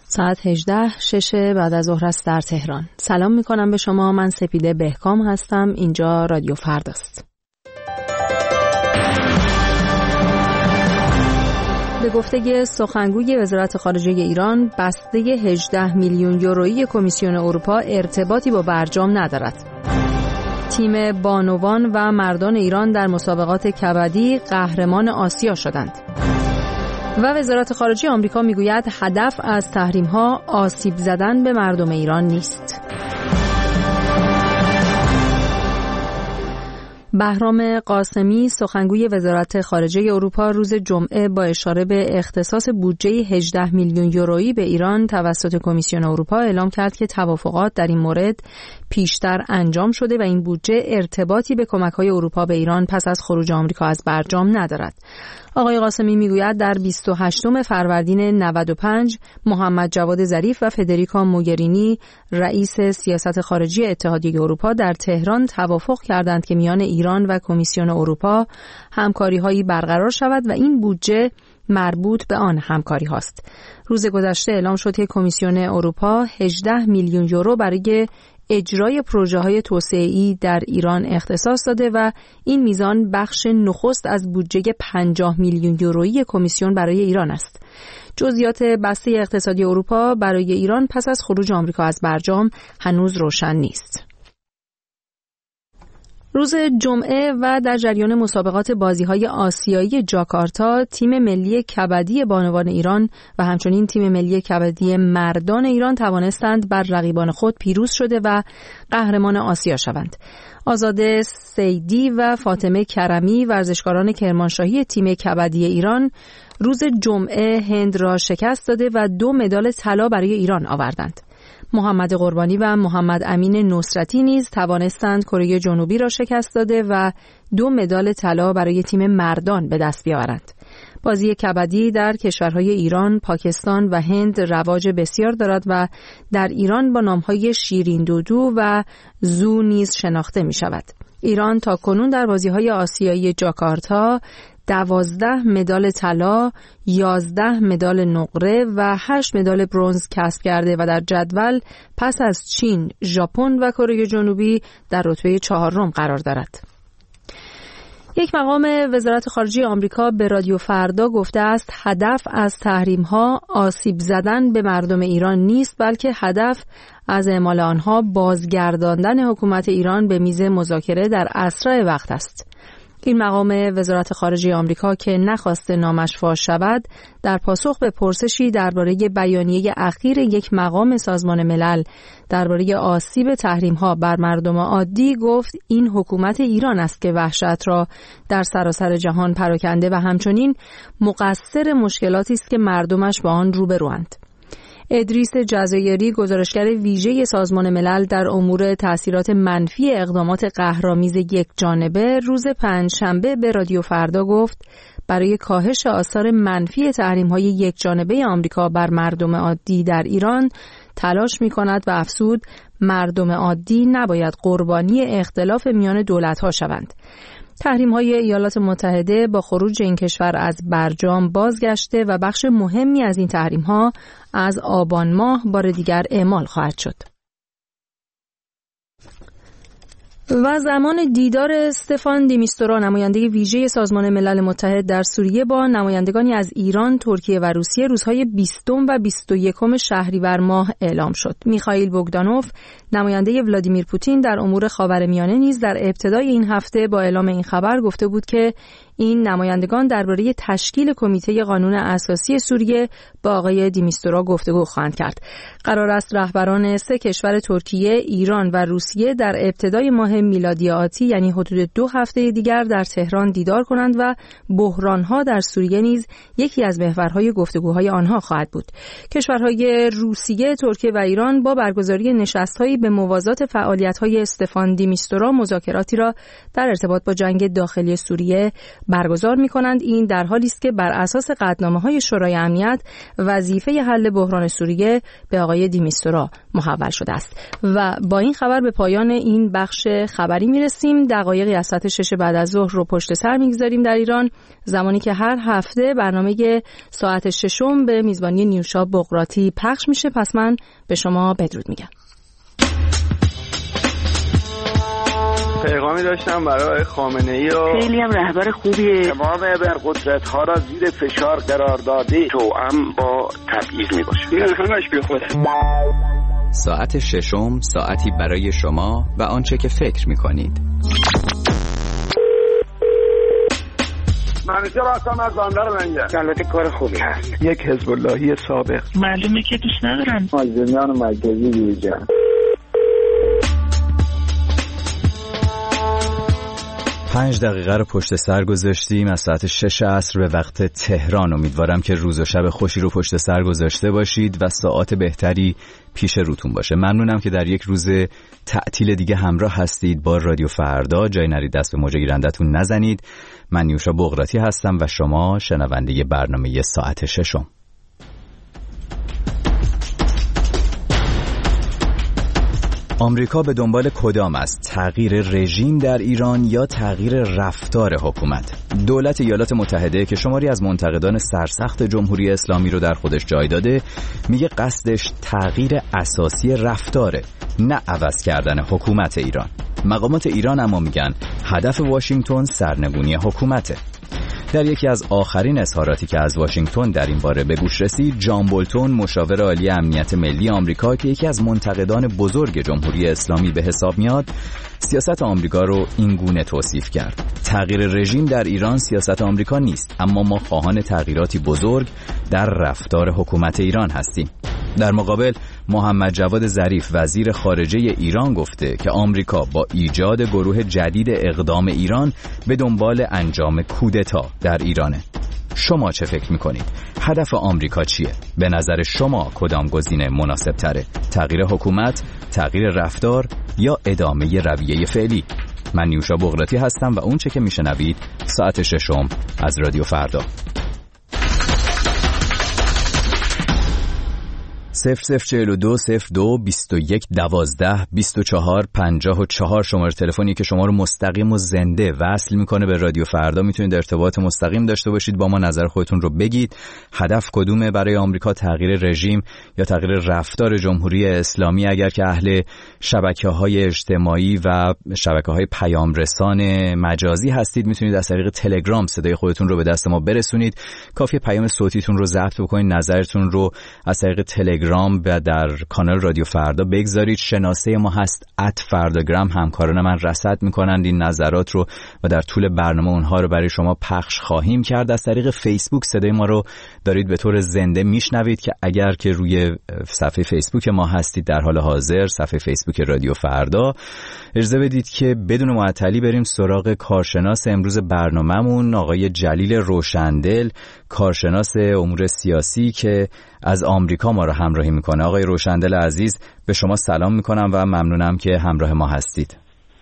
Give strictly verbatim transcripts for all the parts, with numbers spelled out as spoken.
ساعت هجده شش بعد از ظهر است در تهران. سلام میکنم به شما. من سپیده بهکام هستم. اینجا رادیو فرداست. به گفته سخنگوی وزارت خارجه ایران، بسته هجده میلیون یورویی کمیسیون اروپا ارتباطی با برجام ندارد. تیم بانوان و مردان ایران در مسابقات کبدی قهرمان آسیا شدند. و وزارت خارجه آمریکا میگوید هدف از تحریم‌ها آسیب زدن به مردم ایران نیست. بهرام قاسمی، سخنگوی وزارت خارجه اروپا، روز جمعه با اشاره به اختصاص بودجه هجده میلیون یورویی به ایران توسط کمیسیون اروپا اعلام کرد که توافقات در این مورد پیشتر انجام شده و این بودجه ارتباطی به کمک‌های اروپا به ایران پس از خروج آمریکا از برجام ندارد. آقای قاسمی میگوید در بیست و هشتم فروردین نود و پنج محمد جواد ظریف و فدریکا موگرینی، رئیس سیاست خارجی اتحادیه اروپا، در تهران توافق کردند که میان ایران و کمیسیون اروپا همکاری‌هایی برقرار شود و این بودجه مربوط به آن همکاری هاست. روز گذشته اعلام شد که کمیسیون اروپا هجده میلیون یورو برای اجرای پروژه‌های توسعه‌ای در ایران اختصاص داده و این میزان بخش نخست از بودجه پنجاه میلیون یورویی کمیسیون برای ایران است. جزئیات بسته اقتصادی اروپا برای ایران پس از خروج آمریکا از برجام هنوز روشن نیست. روز جمعه و در جریان مسابقات بازی‌های آسیایی جاکارتا، تیم ملی کبدی بانوان ایران و همچنین تیم ملی کبدی مردان ایران توانستند بر رقیبان خود پیروز شده و قهرمان آسیا شوند. آزاده سیدی و فاطمه کرمی، ورزشکاران کرمانشاهی تیم کبدی ایران، روز جمعه هند را شکست داده و دو مدال طلا برای ایران آوردند. محمد قربانی و محمد امین نصرتی نیز توانستند کره جنوبی را شکست داده و دو مدال طلا برای تیم مردان به دست بیاورند. بازی کبدی در کشورهای ایران، پاکستان و هند رواج بسیار دارد و در ایران با نامهای شیرین دودو و زو نیز شناخته می شود. ایران تا کنون در بازی‌های آسیایی جاکارتا دوازده مدال طلا، یازده مدال نقره و هشت مدال برنز کسب کرده و در جدول پس از چین، ژاپن و کره جنوبی در رتبه چهارم قرار دارد. یک مقام وزارت خارجه آمریکا به رادیو فردا گفته است هدف از تحریم‌ها آسیب زدن به مردم ایران نیست، بلکه هدف از اعمال آنها بازگرداندن حکومت ایران به میز مذاکره در اسرع وقت است. این مقام وزارت خارجه آمریکا که نخواسته نامش فاش شود، در پاسخ به پرسشی درباره بیانیه اخیر یک مقام سازمان ملل درباره آسیب تحریم‌ها بر مردم عادی گفت این حکومت ایران است که وحشت را در سراسر جهان پراکنده و همچنین مقصر مشکلاتی است که مردمش با آن روبروند. ادریس جزایری، گزارشگر ویژه سازمان ملل در امور تأثیرات منفی اقدامات قهرآمیز یک جانبه، روز پنجشنبه به رادیو فردا گفت برای کاهش آثار منفی تحریم‌های یک جانبه آمریکا بر مردم عادی در ایران تلاش می‌کند و افزود مردم عادی نباید قربانی اختلاف میان دولت‌ها شوند. تحریم‌های ایالات متحده با خروج این کشور از برجام بازگشته و بخش مهمی از این تحریم‌ها از آبان ماه بار دیگر اعمال خواهد شد. و زمان دیدار استفان دیمیستورا، نماینده ویژه سازمان ملل متحد در سوریه، با نمایندگانی از ایران، ترکیه و روسیه روزهای بیستم و بیست و یکم شهریور ماه اعلام شد. میخائیل بوگدانوف، نماینده ولادیمیر پوتین در امور خاورمیانه، نیز در ابتدای این هفته با اعلام این خبر گفته بود که این نمایندگان درباره تشکیل کمیته قانون اساسی سوریه با آقای دیمیستورا گفتگو خواهند کرد. قرار است رهبران سه کشور ترکیه، ایران و روسیه در ابتدای ماه میلادی آتی، یعنی حدود دو هفته دیگر، در تهران دیدار کنند و بحران‌ها در سوریه نیز یکی از محورهای گفتگوهای آنها خواهد بود. کشورهای روسیه، ترکیه و ایران با برگزاری نشست‌هایی به موازات فعالیت‌های استفان دیمیستورا مذاکراتی را در ارتباط با جنگ داخلی سوریه برگزار می‌کنند. این در حالی است که بر اساس قطعنامه‌های شورای امنیت وظیفه حل بحران سوریه به آقای دیمیستورا محول شده است. و با این خبر به پایان این بخش خبری می‌رسیم. دقایقی از ساعت شش بعد از ظهر رو پشت سر می‌گذاریم در ایران، زمانی که هر هفته برنامه ساعت ششم به میزبانی نیوشا بقراتی پخش میشه. پس من به شما بدرود میگم. پیغامی داشتم برای خامنه‌ای و خیلی هم رهبر خوبیه. تمام ابرقدرت‌ها را زیر فشار قرار داده، توأم با تبعیض میباشه. این همش بیخوده. ساعت ششم، ساعتی برای شما و آنچه که فکر میکنید. منیجر هستم از بندر منگه. البته کار خوبی هست. یک حزب اللهی سابق. معلومه که دوست ندارن. مازدمیان مرکزی دیویجن. پنج دقیقه رو پشت سر گذاشتیم از ساعت شش عصر به وقت تهران. امیدوارم که روز و شب خوشی رو پشت سر گذاشته باشید و ساعات بهتری پیش روتون باشه. ممنونم که در یک روز تعطیل دیگه همراه هستید با رادیو فردا. جای نرید دست به موج گیرندتون نزنید. من نیوشا بقراتی هستم و شما شنونده برنامه ساعت ششم. آمریکا به دنبال کدام است؟ تغییر رژیم در ایران یا تغییر رفتار حکومت؟ دولت ایالات متحده که شماری از منتقدان سرسخت جمهوری اسلامی رو در خودش جای داده، میگه قصدش تغییر اساسی رفتاره، نه عوض کردن حکومت ایران. مقامات ایران اما میگن هدف واشنگتن سرنگونی حکومته. در یکی از آخرین اظهاراتی که از واشنگتن در این باره به گوش رسید، جان بولتون مشاور عالی امنیت ملی آمریکا که یکی از منتقدان بزرگ جمهوری اسلامی به حساب میاد، سیاست آمریکا رو این گونه توصیف کرد: تغییر رژیم در ایران سیاست آمریکا نیست، اما ما خواهان تغییراتی بزرگ در رفتار حکومت ایران هستیم. در مقابل محمد جواد ظریف وزیر خارجه ایران گفته که آمریکا با ایجاد گروه جدید اقدام ایران به دنبال انجام کودتا در ایرانه. شما چه فکر میکنید؟ هدف آمریکا چیه؟ به نظر شما کدام گزینه مناسب تره؟ تغییر حکومت، تغییر رفتار یا ادامه رویه فعلی؟ من نیوشا بقراتی هستم و اون چه که میشنوید ساعت ششم از رادیو فردا. صفر صفر چهل و دو صفر دو بیست و یک دوازده بیست و چهار پنجاه و چهار شماره تلفنی که شما رو مستقیم و زنده وصل میکنه به رادیو فردا. میتونید ارتباط مستقیم داشته باشید با ما، نظر خودتون رو بگید. هدف کدومه برای آمریکا؟ تغییر رژیم یا تغییر رفتار جمهوری اسلامی؟ اگر که اهل شبکه‌های اجتماعی و شبکه‌های پیام رسان مجازی هستید، میتونید از طریق تلگرام صدای خودتون رو به دست ما برسونید. کافیه پیام صوتیتون رو ضبط بکنید، نظرتون رو از طریق تلگرام و در کانال رادیو فردا بگذارید. شناسه ما هست ات فرداگرام. همکاران من رصد میکنند این نظرات رو و در طول برنامه اونها رو برای شما پخش خواهیم کرد. از طریق فیسبوک صدای ما رو دارید به طور زنده میشنوید که اگر که روی صفحه فیسبوک ما هستید در حال حاضر، صفحه فیسبوک رادیو فردا، اجازه بدید که بدون معطلی بریم سراغ کارشناس امروز برنامه‌مون، آقای جلیل روشندل، کارشناس امور سیاسی که از آمریکا ما رو همراهی میکنه. آقای روشندل عزیز، به شما سلام میکنم و ممنونم که همراه ما هستید.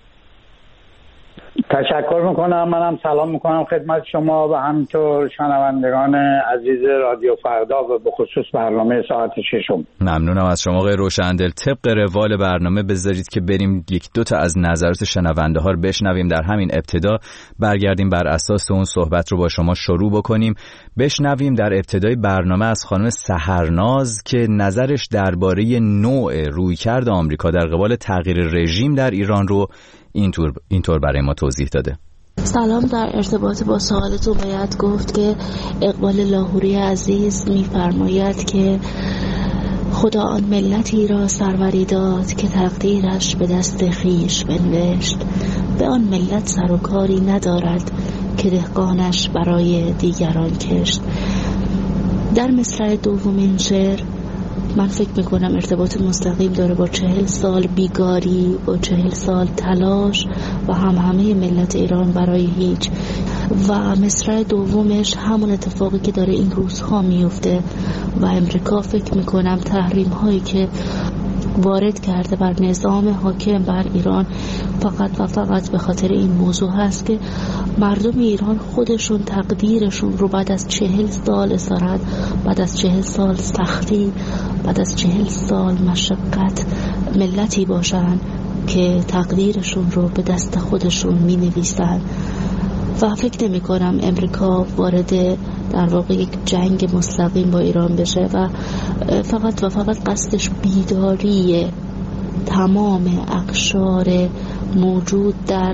تشکر میکنم. منم سلام میکنم خدمت شما و همینطور شنوندگان عزیز رادیو فردا و به خصوص برنامه ساعت ششم. ممنونم از شما آقای روشندل. طبق روال برنامه بذارید که بریم یک دو تا از نظرات شنونده ها رو بشنویم. در همین ابتدا برگردیم بر اساس اون صحبت رو با شما شروع بکنیم. بشنویم در ابتدای برنامه از خانم سحرناز که نظرش درباره نوع رویکرد آمریکا در قبال تغییر رژیم در ایران رو اینطور اینطور برای ما توضیح داده. سلام. در ارتباط با سوالتون باید گفت که اقبال لاهوری عزیز می‌فرماید که خدا آن ملتی را سروری داد که تقدیرش به دست خویش بنوشت، به آن ملت سر و کاری ندارد که دهقانش برای دیگران کشت. در مصرع دومین شعر من فکر میکنم ارتباط مستقیم داره با چهل سال بیگاری، با چهل سال تلاش و هم همه ملت ایران برای هیچ. و مصرع دومش همون اتفاقی که داره این روزها میفته و امریکا فکر میکنم تحریم هایی که وارد کرده بر نظام حاکم بر ایران فقط و فقط به خاطر این موضوع هست که مردم ایران خودشون تقدیرشون رو بعد از چهل سال اسارت، بعد از چهل سال سختی، بعد از چهل سال مشقت ملتی باشن که تقدیرشون رو به دست خودشون می نویسن و فکر نمی کنم امریکا وارد در واقع یک جنگ مستقیم با ایران بشه و فقط و فقط قصدش بیداری تمام اقشار موجود در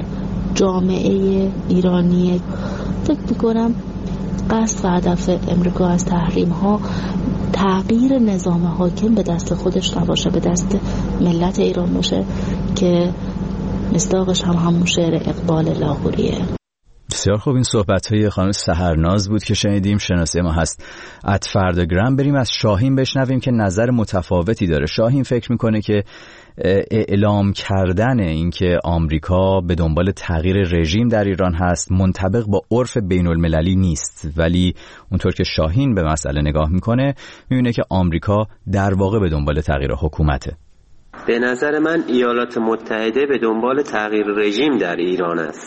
جامعه ایرانیه. فکر می کنم قصد و هدف امریکا از تحریم ها تغییر نظام حاکم به دست خودش نباشه، به دست ملت ایران باشه که مصداقش هم همون شعر اقبال لاهوریه. بسیار خوب، این صحبت‌های خانم سحرناز بود که شنیدیم. شناسه ما هست ات فرداگرام. بریم از شاهین بشنویم که نظر متفاوتی داره. شاهین فکر میکنه که اعلام کردن اینکه آمریکا به دنبال تغییر رژیم در ایران هست منطبق با عرف بین المللی نیست، ولی اونطور که شاهین به مسئله نگاه میکنه میبینه که آمریکا در واقع به دنبال تغییر حکومته. به نظر من ایالات متحده به دنبال تغییر رژیم در ایران است،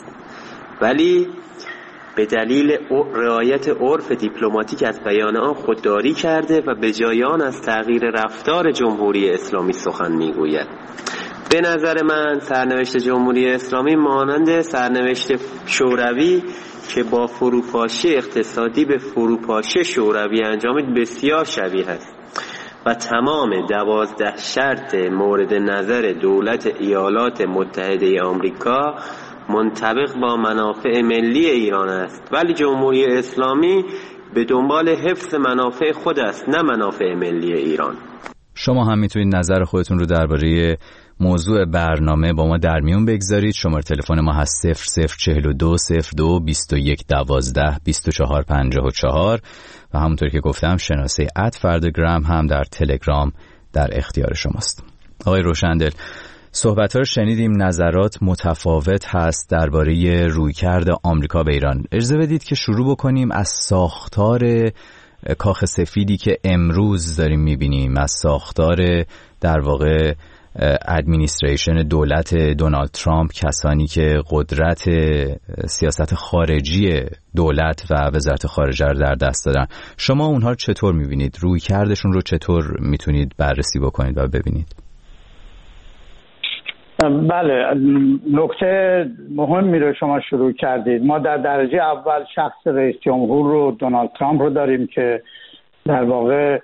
ولی به دلیل رعایت عرف دیپلماتیک از بیان آن خودداری کرده و به جای آن از تغییر رفتار جمهوری اسلامی سخن میگوید. به نظر من سرنوشت جمهوری اسلامی مانند سرنوشت شوروی که با فروپاشی اقتصادی به فروپاشی شوروی انجامید بسیار شبیه است و تمام دوازده شرط مورد نظر دولت ایالات متحده آمریکا منطبق با منافع ملی ایران است، ولی جمهوری اسلامی به دنبال حفظ منافع خود است، نه منافع ملی ایران. شما هم میتونید نظر خودتون رو درباره موضوع برنامه با ما در میون بگذارید. شماره تلفن ما هست صفر صفر چهل و دو صفر دو بیست و یک دوازده بیست و چهار پنجاه و چهار و همونطور که گفتم شناسه ات فرداگرام هم در تلگرام در اختیار شماست. آقای روشندل، صحبت‌ها رو شنیدیم، نظرات متفاوت هست درباره رویکرد آمریکا به ایران. اجازه بدید که شروع بکنیم از ساختار کاخ سفیدی که امروز داریم می‌بینیم، از ساختار در واقع ادمینیستریشن دولت دونالد ترامپ، کسانی که قدرت سیاست خارجی دولت و وزارت خارجه رو در دست دارن. شما اونها رو چطور می‌بینید؟ رویکردشون رو چطور می‌تونید بررسی بکنید و ببینید؟ بله، نکته مهمی رو شما شروع کردید. ما در درجه اول شخص رئیس جمهور رو دونالد ترامپ رو داریم که در واقع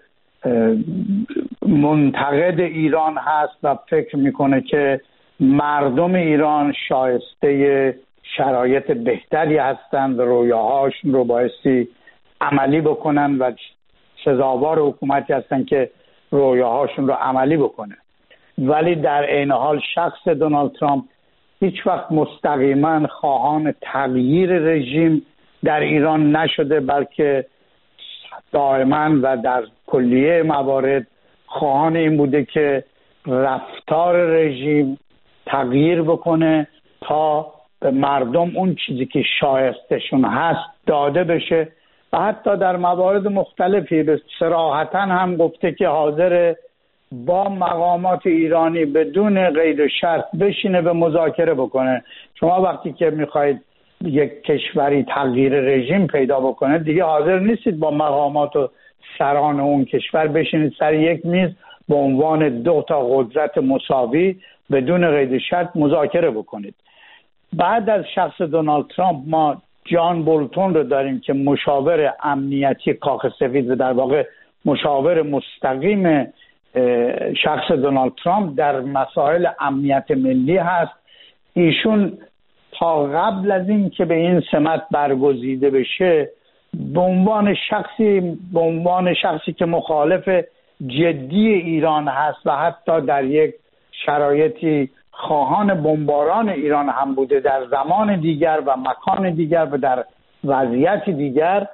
منتقد ایران هست و فکر میکنه که مردم ایران شایسته شرایط بهتری هستند و رویاهاشون رو بایستی عملی بکنن و سزاوار حکومتی هستن که رویاهاشون رو عملی بکنه. ولی در عین حال شخص دونالد ترامپ هیچ وقت مستقیما خواهان تغییر رژیم در ایران نشده، بلکه دائما و در کلیه موارد خواهان این بوده که رفتار رژیم تغییر بکنه تا به مردم اون چیزی که شایستشون هست داده بشه و حتی در موارد مختلفی به صراحتاً هم گفته که حاضر با مقامات ایرانی بدون قید و شرط بشینه به مذاکره بکنه. شما وقتی که میخواید یک کشوری تغییر رژیم پیدا بکنه دیگه حاضر نیستید با مقامات و سران اون کشور بشینید سر یک میز به عنوان دو تا قدرت مساوی بدون قید و شرط مذاکره بکنید. بعد از شخص دونالد ترامپ ما جان بولتون رو داریم که مشاور امنیتی کاخ سفید و در واقع مشاور مستقیم شخص دونالد ترامپ در مسائل امنیت ملی هست. ایشون تا قبل از این که به این سمت برگزیده بشه به عنوان شخصی به عنوان شخصی که مخالف جدی ایران هست و حتی در یک شرایطی خواهان بمباران ایران هم بوده در زمان دیگر و مکان دیگر و در وضعیت دیگر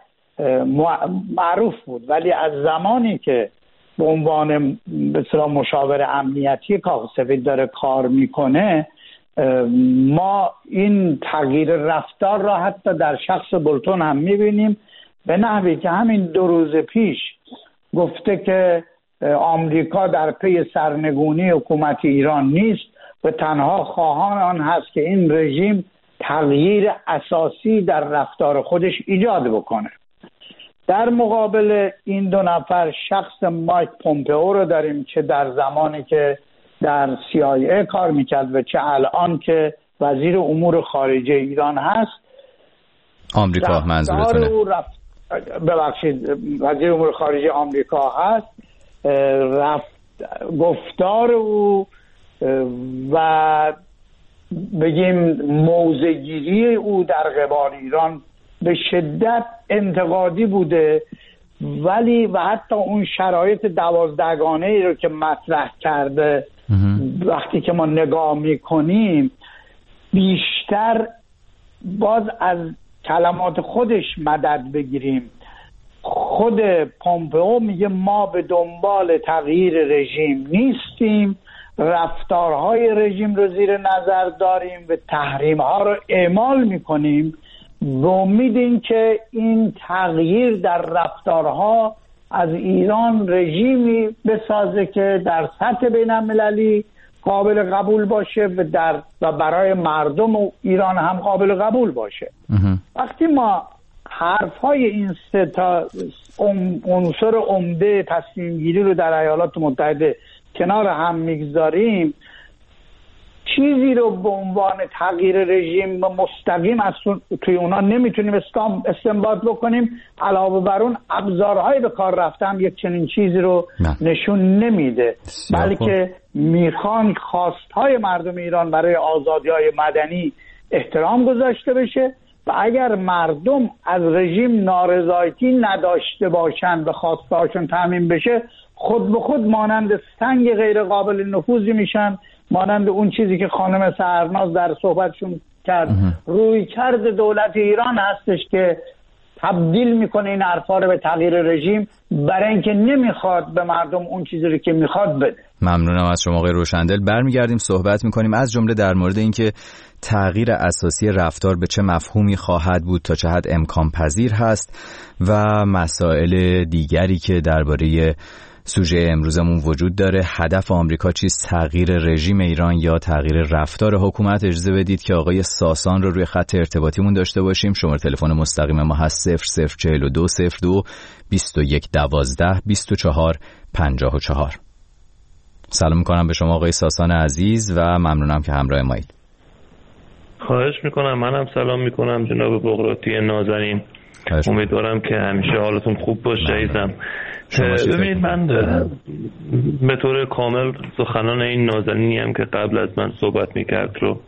معروف بود، ولی از زمانی که به عنوان به اصطلاح مشاور امنیتی کاخ سفید داره کار میکنه ما این تغییر رفتار را حتی در شخص بولتون هم میبینیم، به نحوی که همین دو روز پیش گفته که آمریکا در پی سرنگونی حکومت ایران نیست و تنها خواهان آن هست که این رژیم تغییر اساسی در رفتار خودش ایجاد بکنه. در مقابل این دو نفر شخص مایک پومپئو رو داریم که در زمانی که در سی آی ای کار میکرد و چه الان که وزیر امور خارجه ایران هست. آمریکا منظورتونه؟ رفت... ببخشید وزیر امور خارجه آمریکا هست. رفت... گفتار او و بگیم موضع‌گیری او در قبال ایران به شدت انتقادی بوده، ولی و حتی اون شرایط دوازدهگانه ای رو که مطرح کرده وقتی که ما نگاه میکنیم بیشتر باز از کلمات خودش مدد بگیریم. خود پومپئو میگه ما به دنبال تغییر رژیم نیستیم، رفتارهای رژیم رو زیر نظر داریم و تحریم‌ها رو اعمال میکنیم به امید این که این تغییر در رفتارها از ایران رژیمی بسازه که در سطح بین‌المللی قابل قبول باشه و در و برای مردم ایران هم قابل قبول باشه. وقتی ما حرفهای این سه تا عنصر عمده تصمیم گیری رو در ایالات متحده کنار هم میگذاریم، چیزی رو به عنوان تغییر رژیم مستقیم از توی اونا نمیتونیم استنباط بکنیم. علاوه بر اون ابزارهای به کار رفته هم یک چنین چیزی رو نه. نشون نمیده، بلکه میخوان خواستهای مردم ایران برای آزادی‌های مدنی احترام گذاشته بشه و اگر مردم از رژیم نارضایتی نداشته باشند و خواستهاشون تامین بشه خود به خود مانند سنگ غیر قابل نفوذی میشن، مانند اون چیزی که خانم سحرناز در صحبتشون کرد روی کرد دولت ایران هستش که تبدیل میکنه این حرفا رو به تغییر رژیم برای اینکه نمیخواد به مردم اون چیزی رو که میخواد بده. ممنونم از شما آقای روشندل. برمیگردیم صحبت میکنیم از جمله در مورد اینکه تغییر اساسی رفتار به چه مفهومی خواهد بود، تا چه حد امکان پذیر هست و مسائل دیگری که درباره سوژه امروزمون وجود داره. هدف آمریکا چیست؟ تغییر رژیم ایران یا تغییر رفتار حکومت؟ اجازه بدید که آقای ساسان رو روی خط ارتباطیمون داشته باشیم. شماره تلفن مستقیم ما هست صفر صفر چهل و دو صفر دو بیست و یک دوازده بیست و چهار پنجاه و چهار. سلام میکنم به شما آقای ساسان عزیز و ممنونم که همراه مایید. خواهش میکنم. منم سلام میکنم جناب بغراتی نازنین. امیدوارم که همیشه حالتون خوب باشه عزیزم. ببینید من به طور کامل سخنان این نازنینی هم که قبل از من صحبت میکرد رو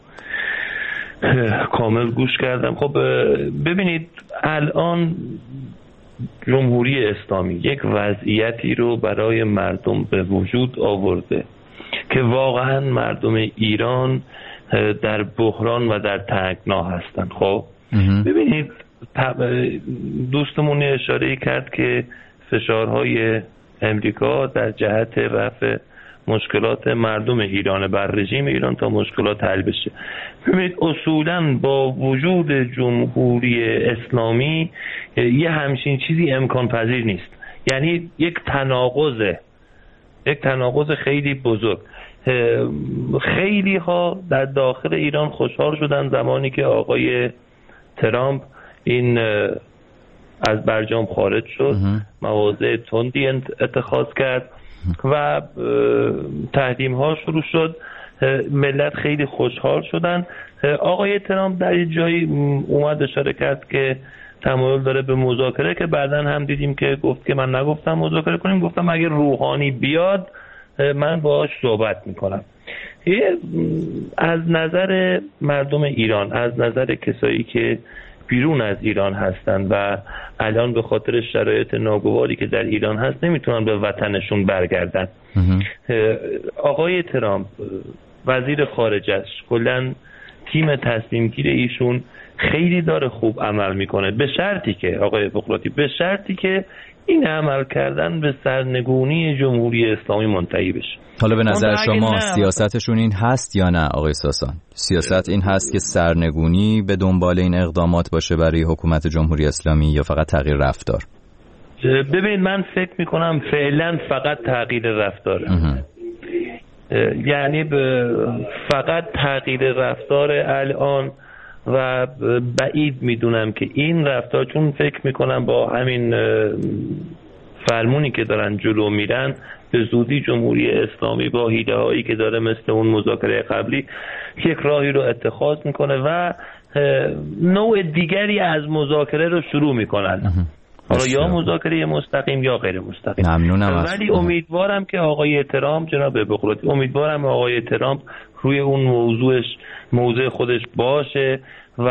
کامل گوش کردم. خب ببینید الان جمهوری اسلامی یک وضعیتی رو برای مردم به وجود آورده که واقعا مردم ایران در بحران و در تنگنا هستن. خب ببینید دوستمون اشاره کرد که فشارهای امریکا در جهت رفع مشکلات مردم ایران بر رژیم ایران تا مشکلات حل بشه. ببینید اصولاً با وجود جمهوری اسلامی یه همچین چیزی امکان پذیر نیست. یعنی یک تناقضه یک تناقض خیلی بزرگ. خیلی ها در داخل ایران خوشحال شدن زمانی که آقای ترامپ این از برجام خارج شد، مواضع تندی اتخاذ کرد و تحریم ها شروع شد. ملت خیلی خوشحال شدن. آقای ترامپ در یک جایی اومد اشاره کرد که تمایل داره به مذاکره، که بعدن هم دیدیم که گفت که من نگفتم مذاکره کنیم، گفتم اگر روحانی بیاد من باهاش صحبت میکنم. از نظر مردم ایران، از نظر کسایی که بیرون از ایران هستن و الان به خاطر شرایط ناگواری که در ایران هست نمیتونن به وطنشون برگردن، آقای ترامپ وزیر خارجش کلن تیم تصمیم گیر ایشون خیلی داره خوب عمل میکنه، به شرطی که آقای بغراتی به شرطی که این عمل کردن به سرنگونی جمهوری اسلامی منتهی بشه. حالا به نظر شما سیاستشون این هست یا نه آقای ساسان؟ سیاست این هست که سرنگونی به دنبال این اقدامات باشه برای حکومت جمهوری اسلامی یا فقط تغییر رفتار؟ ببینید من فکر میکنم فعلا فقط تغییر رفتاره، یعنی فقط تغییر رفتار الان و بعید میدونم که این رفتار، چون فکر میکنم با همین فرمونی که دارن جلو میرن به زودی جمهوری اسلامی با حیله هایی که داره مثل اون مذاکره قبلی یک راهی رو اتخاذ میکنه و نوع دیگری از مذاکره رو شروع میکنن، حالا یا مذاکره مستقیم یا غیر مستقیم. ممنونم. ولی امیدوارم که آقای ترامپ، جناب بقراطی، امیدوارم آقای ترامپ روی اون موضوعش موضع خودش باشه و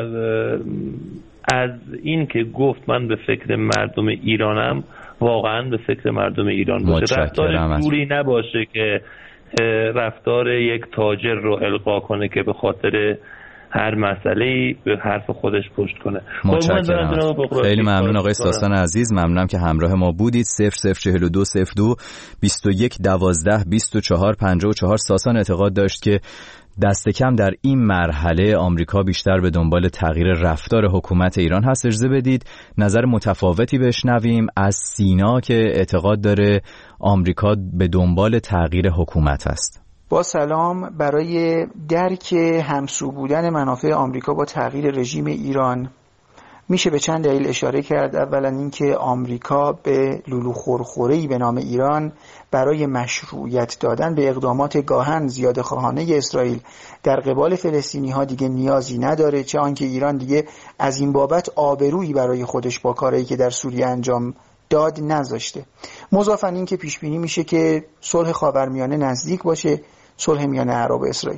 از این که گفت من به فکر مردم ایرانم، واقعا به فکر مردم ایران باشه، رفتار جوری نباشه که رفتار یک تاجر رو القا کنه که به خاطر هر مسئله‌ای به حرف خودش پشت کنه. متشکرم. خیلی ممنون آقای ساسان عزیز، ممنونم که همراه ما بودید. صفر صفر چهل و دو صفر دو بیست و یک دوازده بیست و چهار پنجاه و چهار. ساسان اعتقاد داشت که دست کم در این مرحله آمریکا بیشتر به دنبال تغییر رفتار حکومت ایران هست. اجازه بدید نظر متفاوتی بشنویم از سینا که اعتقاد داره آمریکا به دنبال تغییر حکومت است. با سلام. برای درک همسو بودن منافع آمریکا با تغییر رژیم ایران میشه به چند دلیل اشاره کرد. اولا اینکه آمریکا به لولو خورخوره‌ای به نام ایران برای مشروعیت دادن به اقدامات گاهن زیاده خواهانه اسرائیل در قبال فلسطینی ها دیگه نیازی نداره، چه آنکه ایران دیگه از این بابت آبرویی برای خودش با کاری که در سوریه انجام داد نذاشته. مضافاً این که پیش بینی میشه که صلح خاورمیانه نزدیک باشه، صلح میان عرب و اسرائیل.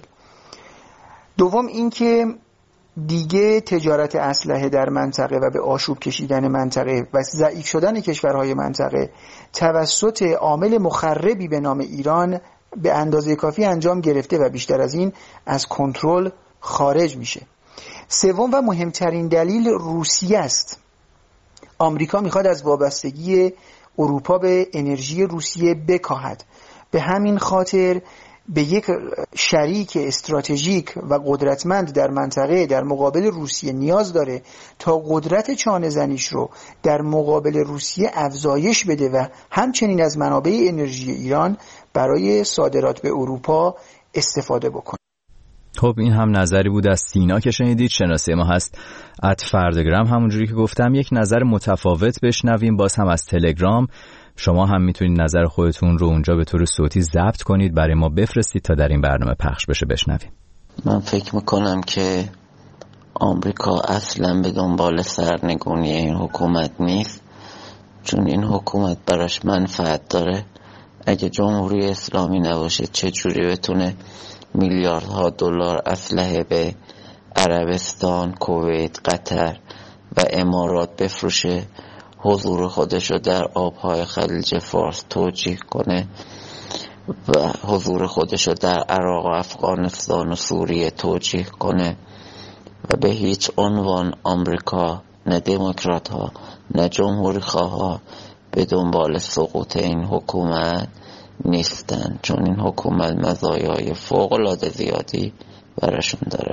دوم این که دیگه تجارت اسلحه در منطقه و به آشوب کشیدن منطقه و ضعیف شدن کشورهای منطقه توسط عامل مخربی به نام ایران به اندازه کافی انجام گرفته و بیشتر از این از کنترل خارج میشه. سوم و مهمترین دلیل روسیه است. آمریکا میخواد از وابستگی اروپا به انرژی روسیه بکاهد. به همین خاطر به یک شریک استراتژیک و قدرتمند در منطقه در مقابل روسیه نیاز داره تا قدرت چانه زنیش رو در مقابل روسیه افزایش بده و همچنین از منابع انرژی ایران برای صادرات به اروپا استفاده بکنه. خب این هم نظری بود از سینا که شنیدید. شناسه ما هست ات فردگرام، همونجوری که گفتم. یک نظر متفاوت بشنویم باز هم از تلگرام. شما هم میتونید نظر خودتون رو اونجا به طور صوتی ضبط کنید برای ما بفرستید تا در این برنامه پخش بشه بشنویم. من فکر میکنم که آمریکا اصلا به دنبال سرنگونی این حکومت نیست، چون این حکومت براش منفعت داره. اگه جمهوری اسلامی نباشه چه جوری بتونه میلیاردها دلار اسلحه به عربستان، کویت، قطر و امارات بفروشه، حضور خودشو در آبهای خلیج فارس توجیه کنه و حضور خودشو در عراق و افغانستان و سوریه توجیه کنه و به هیچ عنوان آمریکا، نه دموکرات ها نه جمهوری خواه ها به دنبال سقوط این حکومت نیستن، چون این حکومت مزایای فوق‌العاده زیادی براشون داره.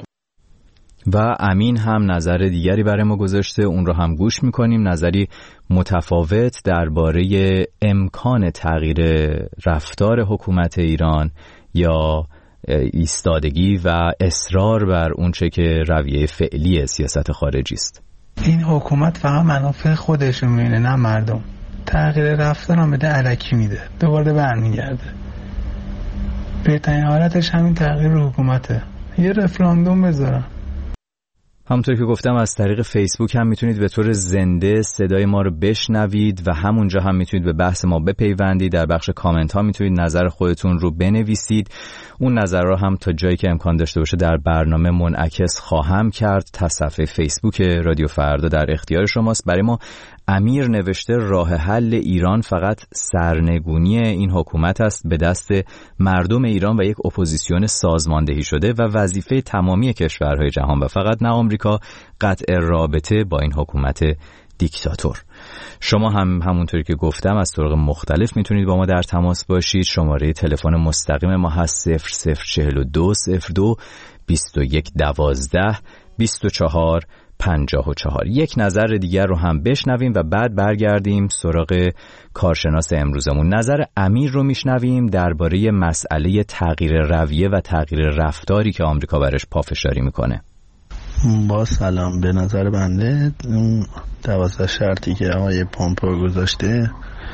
و امین هم نظر دیگری برای ما گذاشته، اون رو هم گوش میکنیم. نظری متفاوت درباره امکان تغییر رفتار حکومت ایران یا ایستادگی و اصرار بر اونچه که رویه فعلی سیاست خارجی است. این حکومت فقط منافع خودش رو میبینه نه مردم. تغییر رفتار هم بده الکی میده، دوباره برمیگرده. بهترین حالتش همین تغییر حکومته. یه رفراندوم بذارن. همونطور که گفتم از طریق فیسبوک هم میتونید به طور زنده صدای ما رو بشنوید و همونجا هم میتونید به بحث ما بپیوندید. در بخش کامنت ها میتونید نظر خودتون رو بنویسید. اون نظر رو هم تا جایی که امکان داشته باشه در برنامه منعکس خواهم کرد. تا صفحه فیسبوک رادیو فردا در اختیار شماست. برای ما امیر نوشته راه حل ایران فقط سرنگونی این حکومت است به دست مردم ایران و یک اپوزیسیون سازماندهی شده و وظیفه تمامی کشورهای جهان و فقط نه آمریکا قطع رابطه با این حکومت دیکتاتور. شما هم همونطوری که گفتم از طرق مختلف میتونید با ما در تماس باشید. شماره تلفن مستقیم ما هست صفر صفر چهل و دو صفر دو بیست و یک دوازده بیست و چهار پنجاه و چهار. یک نظر دیگر رو هم بشنویم و بعد برگردیم سراغ کارشناس امروزمون. نظر امیر رو میشنویم درباره مسئله تغییر رویه و تغییر رفتاری که آمریکا برش پافشاری میکنه. با سلام، به نظر بنده دوازده شرطی که آقای پامپئو گذاشته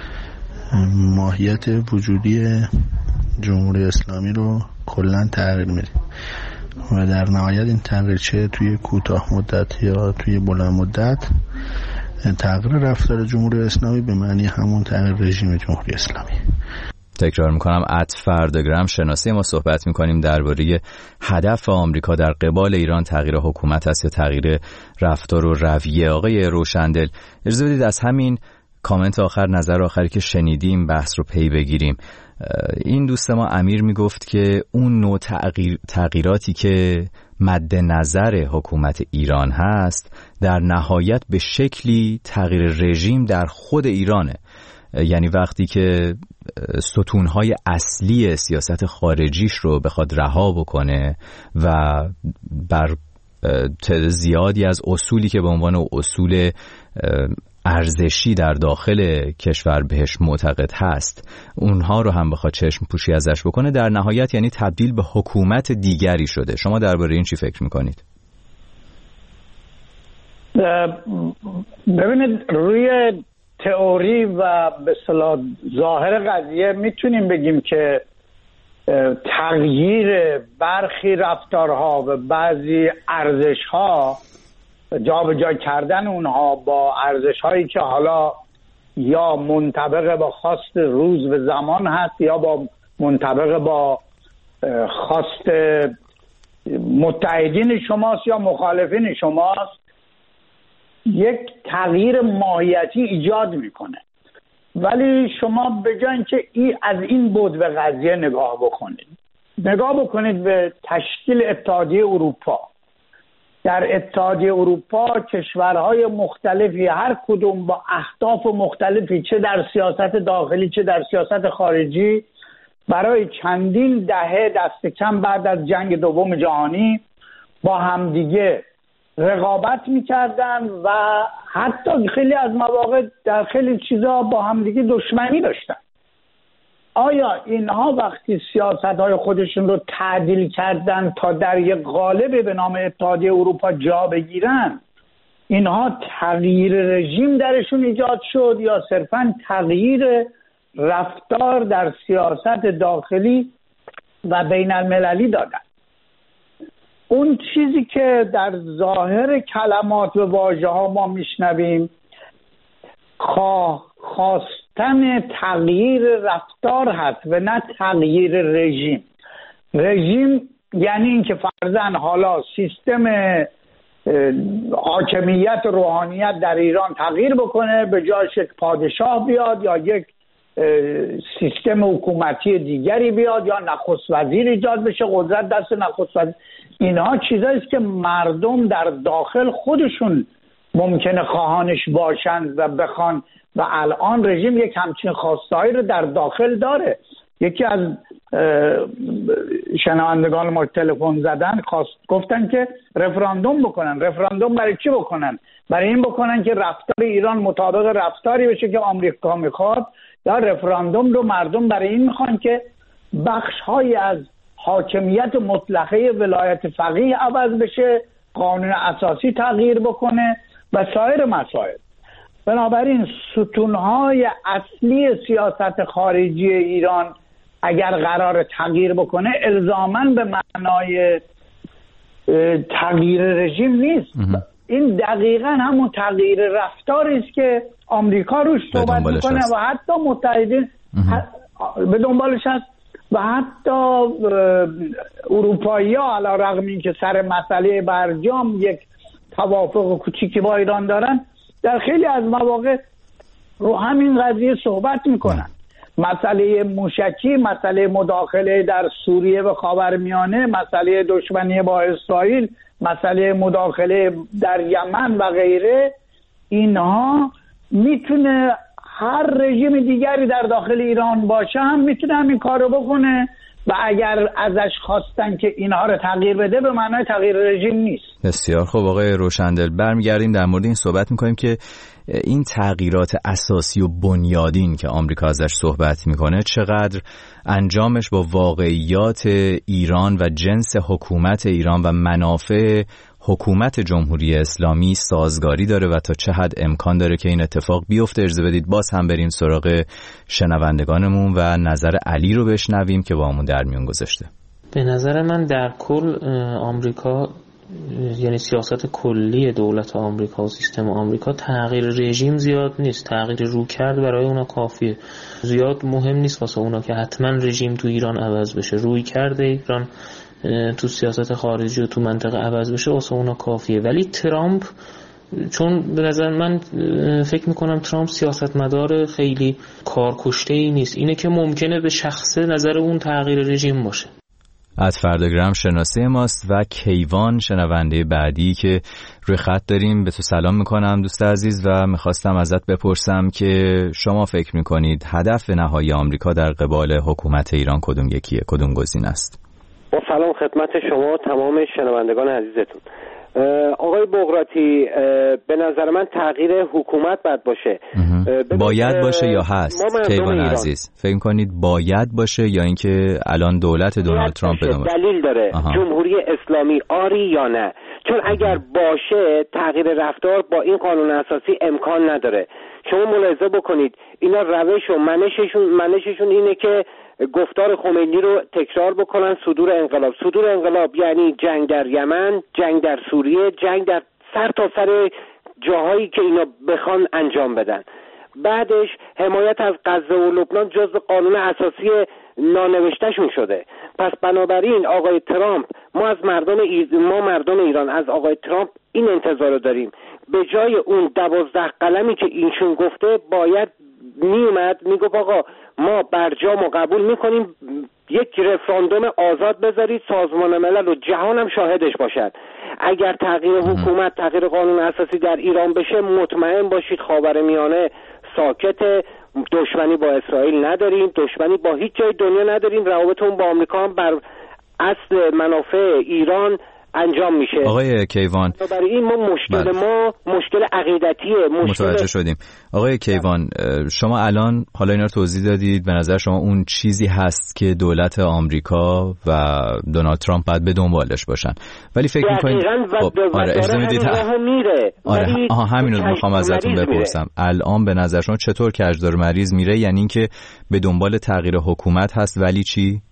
ماهیت وجودی جمهوری اسلامی رو کلاً تغییر میده و در نهایت این تغییر چه توی کوتاه مدت یا توی بلند مدت تغییر رفتار جمهوری اسلامی به معنی همون تغییر رژیم جمهوری اسلامی. تکرار میکنم ات فردگرام شناسی ما صحبت میکنیم درباره هدف آمریکا در قبال ایران تغییر حکومت است یا تغییر رفتار و رویه. آقای روشندل اجازه بدید از همین کامنت آخر، نظر آخری که شنیدیم بحث رو پی بگیریم. این دوست ما امیر میگفت که اون نوع تغییر، تغییراتی که مد نظر حکومت ایران هست در نهایت به شکلی تغییر رژیم در خود ایرانه. یعنی وقتی که ستونهای اصلی سیاست خارجیش رو بخواد رها بکنه و بر تعداد زیادی از اصولی که به عنوان اصول ارزشی در داخل کشور بهش معتقد هست اونها رو هم بخواد چشم پوشی ازش بکنه، در نهایت یعنی تبدیل به حکومت دیگری شده. شما درباره این چی فکر میکنید؟ ببینید، روی تئوری و به اصطلاح ظاهر قضیه میتونیم بگیم که تغییر برخی رفتارها و بعضی ارزشها، جابجا کردن اونها با ارزش‌هایی که حالا یا منطبق با خواست روز و زمان هست یا با منطبق با خواست متحدین شماست یا مخالفین شماست، یک تغییر ماهیتی ایجاد میکنه. ولی شما به جای اینکه ای از این بود به قضیه نگاه بکنید، نگاه بکنید به تشکیل اتحادیه اروپا. در اتحادیه اروپا کشورهای مختلفی هر کدوم با اهداف مختلفی، چه در سیاست داخلی چه در سیاست خارجی، برای چندین دهه دست کم بعد از جنگ دوم جهانی با همدیگه رقابت میکردن و حتی خیلی از مواقع در خیلی چیزا با همدیگه دشمنی داشتن. آیا اینها وقتی سیاست‌های خودشون رو تعدیل کردن تا در یک قالب به نام اتحادیه اروپا جا بگیرن، اینها تغییر رژیم درشون ایجاد شد یا صرفاً تغییر رفتار در سیاست داخلی و بین المللی دادن؟ اون چیزی که در ظاهر کلمات و واژه ها ما میشنویم خواه خواستن تغییر رفتار هست و نه تغییر رژیم. رژیم یعنی اینکه فرضاً حالا سیستم حاکمیت روحانیت در ایران تغییر بکنه، به جایش یک پادشاه بیاد یا یک سیستم حکومتی دیگری بیاد یا نخست وزیر ایجاد بشه، قدرت دست نخست وزیر. اینها چیزایی است که مردم در داخل خودشون ممکنه خواهانش باشند و بخوان، و الان رژیم یک همچین خواستهایی رو در داخل داره. یکی از شنوندگان ما تلفن زدن خواست گفتن که رفراندوم بکنن. رفراندوم برای چی بکنن؟ برای این بکنن که رفتار ایران مطابق رفتاری بشه که آمریکا میخواد، یا رفراندوم رو مردم برای این میخوان که بخش‌های از حاکمیت مطلقه ولایت فقیه عوض بشه، قانون اساسی تغییر بکنه و سایر مسائل. بنابراین ستونهای اصلی سیاست خارجی ایران اگر قرار تغییر بکنه الزاماً به معنای تغییر رژیم نیست. این دقیقاً همون تغییر رفتاری است که آمریکا روش صحبت میکنه و حتی متحدین به دنبالش هست و حتی اروپایی ها علی رغم این که سر مسئله برجام یک توافق کوچیکی با ایران دارن، در خیلی از مواقع رو همین قضیه صحبت میکنن. مسئله موشکی، مسئله مداخله در سوریه و خاورمیانه، مسئله دشمنی با اسرائیل، مسئله مداخله در یمن و غیره، اینها میتونه هر رژیم دیگری در داخل ایران باشه هم میتونه همین کارو بکنه و اگر ازش خواستن که اینها رو تغییر بده به معنای تغییر رژیم نیست. بسیار خوب آقای روشندل، برمیگردیم در مورد این صحبت میکنیم که این تغییرات اساسی و بنیادین که آمریکا ازش صحبت میکنه چقدر انجامش با واقعیات ایران و جنس حکومت ایران و منافع حکومت جمهوری اسلامی سازگاری داره و تا چه حد امکان داره که این اتفاق بیفته. اجازه بدید باز هم بریم سراغ شنوندگانمون و نظر علی رو بشنویم که با همون در میون گذاشته. به نظر من در کل آمریکا، یعنی سیاست کلی دولت آمریکا و سیستم آمریکا، تغییر رژیم زیاد نیست، تغییر رویکرد برای اونا کافیه. زیاد مهم نیست واسه اونا که حتما رژیم تو ایران عوض بشه، رویکرد ایران تو سیاست خارجی و تو منطقه عوض بشه واسه اونا کافیه. ولی ترامپ، چون به نظر من فکر میکنم ترامپ سیاستمدار خیلی کارکشته‌ای نیست، اینه که ممکنه به شخص نظر اون تغییر رژیم باشه. از فرداگرام شناسه ماست و کیوان شنونده بعدی که روی خط داریم. به تو سلام میکنم دوست عزیز و میخواستم ازت بپرسم که شما فکر میکنید هدف نهایی آمریکا در قبال حکومت ایران کدوم یکیه، کدوم گزینه است؟ با سلام خدمت شما تمام شنوندگان عزیزتون. آقای بغراتی، به نظر من تغییر حکومت باید باشه. باید باشه یا هست؟ کیوان عزیز فکر کنید باید باشه یا اینکه الان دولت دونالد ترامپ ادامه دلیل داره آها. جمهوری اسلامی آری یا نه؟ چون اگر باشه تغییر رفتار با این قانون اساسی امکان نداره. شما ملاحظه بکنید اینا روش و منششون منششون اینه که گفتار خمینی رو تکرار بکنن، صدور انقلاب. صدور انقلاب یعنی جنگ در یمن، جنگ در سوریه، جنگ در سر تا سر جاهایی که اینا بخوان انجام بدن. بعدش حمایت از غزه و لبنان جزو قانون اساسی نانوشتهشون شده. پس بنابراین آقای ترامپ، ما از مردم ای... ما مردم ایران از آقای ترامپ این انتظار رو داریم، به جای اون دوازده قلمی که اینشون گفته باید میومد میگفت آقا ما برجام رو قبول میکنیم، یک رفراندوم آزاد بذارید، سازمان ملل و جهان هم شاهدش باشد. اگر تغییر حکومت، تغییر قانون اساسی در ایران بشه، مطمئن باشید خاورمیانه ساکت، دشمنی با اسرائیل نداریم، دشمنی با هیچ جای دنیا نداریم، روابطمون با آمریکا هم بر اصل منافع ایران انجام میشه. آقای کیوان، برای این ما مشکل بله. ما مشکل عقیدتیه. مشکل... متوجه شدیم. آقای کیوان، شما الان حالا اینا رو توضیح دادید، به نظر شما اون چیزی هست که دولت آمریکا و دونالد ترامپ باید به دنبالش باشن، ولی فکر می‌کنید خب آره اجازه میدید میره. آره آها همین رو می‌خوام ازتون بپرسم. الان به نظر شما چطور کجدار مریض میره؟ یعنی اینکه به دنبال تغییر حکومت هست ولی چی؟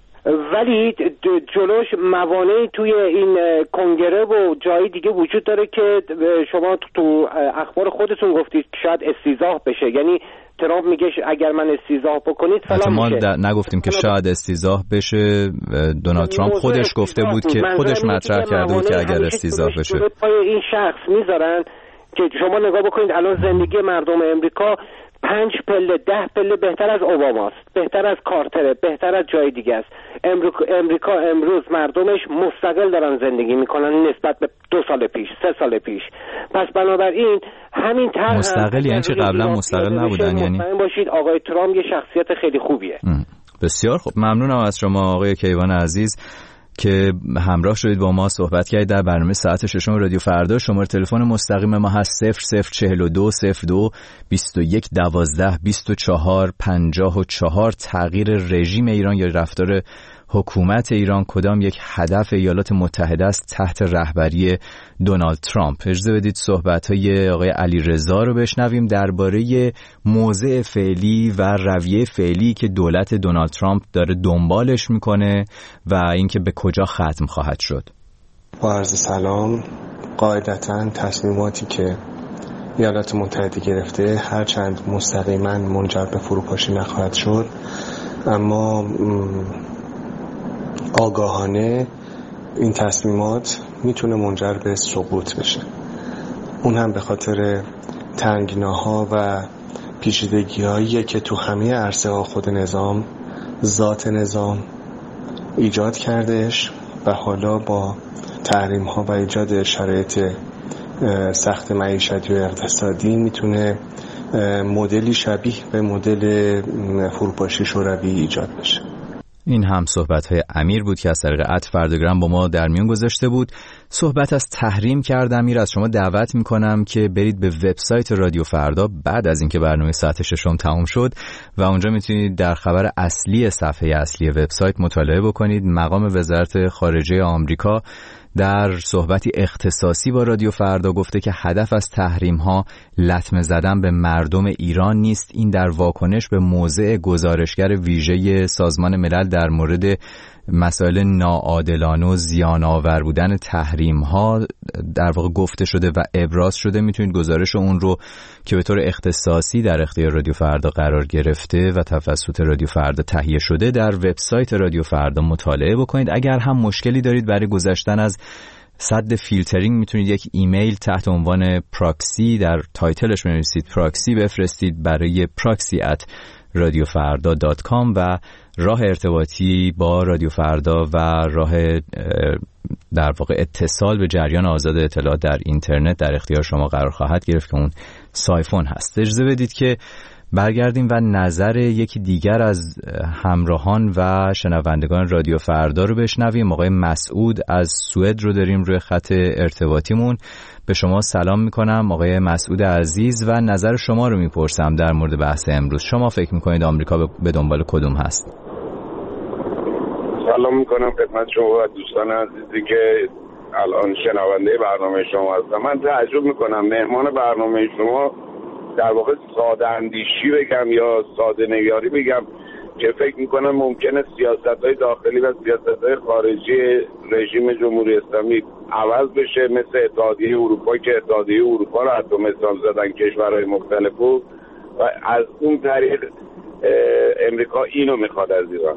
ولی جلوش موانعی توی این کنگره و جایی دیگه وجود داره که شما تو اخبار خودتون گفتید شاید استیضاح بشه. یعنی ترامپ میگه اگر من استیضاح بکنید فلان میشه. ما نگفتیم که شاید استیضاح بشه. دونالد ترامپ خودش گفته بود که خودش مطرح کرده بود که اگر استیضاح بشه پای این شخص میذارن که شما نگاه بکنید الان زندگی مردم امریکا پنج پله ده پله بهتر از اوباماست، بهتر از کارتره، بهتر از جای دیگه است. امریکا, امریکا امروز مردمش مستقل دارن زندگی میکنن نسبت به دو سال پیش، سه سال پیش. پس بنابراین همین طرح مستقل یعنی چه قبلا مستقل نبودن؟ یعنی مطمئن باشید آقای ترامپ یه شخصیت خیلی خوبیه. ام. بسیار خوب، ممنونم از شما آقای کیوان عزیز که همراه شدید با ما صحبت کردید در برنامه ساعت ششم رادیو فردا. شماره تلفن مستقیم ما هست صفر صفر چهل و دو صفر دو بیست و یک دوازده بیست و چهار پنجاه و چهار. تغییر رژیم ایران یا رفتار حکومت ایران کدام یک هدف ایالات متحده است تحت رهبری دونالد ترامپ؟ اجازه بدید صحبت‌های آقای علیرضا رو بشنویم درباره موضع فعلی و رویه فعلی که دولت دونالد ترامپ داره دنبالش میکنه و اینکه به کجا ختم خواهد شد. با عرض سلام، قاعدتاً تصمیماتی که ایالات متحده گرفته هرچند مستقیما منجر به فروپاشی نخواهد شد، اما آگاهانه این تصمیمات میتونه منجر به سقوط بشه. اون هم به خاطر تنگناها و پیچیدگی‌هایی که تو همه عرصه ها خود نظام، ذات نظام ایجاد کردش و حالا با تحریم ها و ایجاد شرایط سخت معیشتی و اقتصادی میتونه مدلی شبیه به مدل فروپاشی شوروی ایجاد بشه. این هم صحبت‌های امیر بود که از طریق ات فرداگرام با ما در میون گذاشته بود. صحبت از تحریم کرد. امیر، از شما دعوت میکنم که برید به وبسایت رادیو فردا بعد از اینکه برنامه ساعت ششم تموم شد و اونجا میتونید در خبر اصلی صفحه اصلی وبسایت مطالعه بکنید. مقام وزارت خارجه آمریکا در صحبتی اختصاصی با رادیو فردا گفته که هدف از تحریم ها لطمه زدن به مردم ایران نیست. این در واکنش به موضع گزارشگر ویژه سازمان ملل در مورد مسائل ناعادلانه و زیان آور بودن تحریم ها در واقع گفته شده و ابراز شده. میتونید گزارش اون رو که به طور اختصاصی در اختیار رادیو فردا قرار گرفته و توسط رادیو فردا تهیه شده در وبسایت رادیو فردا مطالعه بکنید. اگر هم مشکلی دارید برای گذشتن از صد فیلترینگ میتونید یک ایمیل تحت عنوان پراکسی در تایتلش بنویسید پراکسی بفرستید برای پراکسی ات رادیو فردا دات کام و راه ارتباطی با رادیو فردا و راه در واقع اتصال به جریان آزاد اطلاعات در اینترنت در اختیار شما قرار خواهد گرفت که اون سایفون هست. اجازه بدید که برگردیم و نظر یکی دیگر از همراهان و شنوندگان رادیو فردا رو بشنویم. آقای مسعود از سوئد رو داریم روی خط ارتباطیمون. به شما سلام میکنم آقای مسعود عزیز و نظر شما رو میپرسم در مورد بحث امروز. شما فکر میکنید آمریکا به دنبال کدوم هست؟ سلام میکنم خدمت شما و دوستان عزیزی که الان شنونده برنامه شما هستم. من تعجب میکنم مهمان برنامه شما در واقع ساده اندیشی بگم یا ساده نگاری بگم که فکر میکنم ممکنه سیاست‌های داخلی و سیاست‌های خارجی رژیم جمهوری اسلامی عوض بشه، مثل اتحادیه اروپا که اتحادیه اروپا رو حتی مثال زدن کشورهای مختلفو و از اون طریق امریکا اینو میخواد از ایران.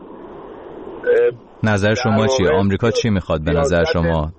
نظر شما چیه؟ آمریکا چی میخواد به نظر شما؟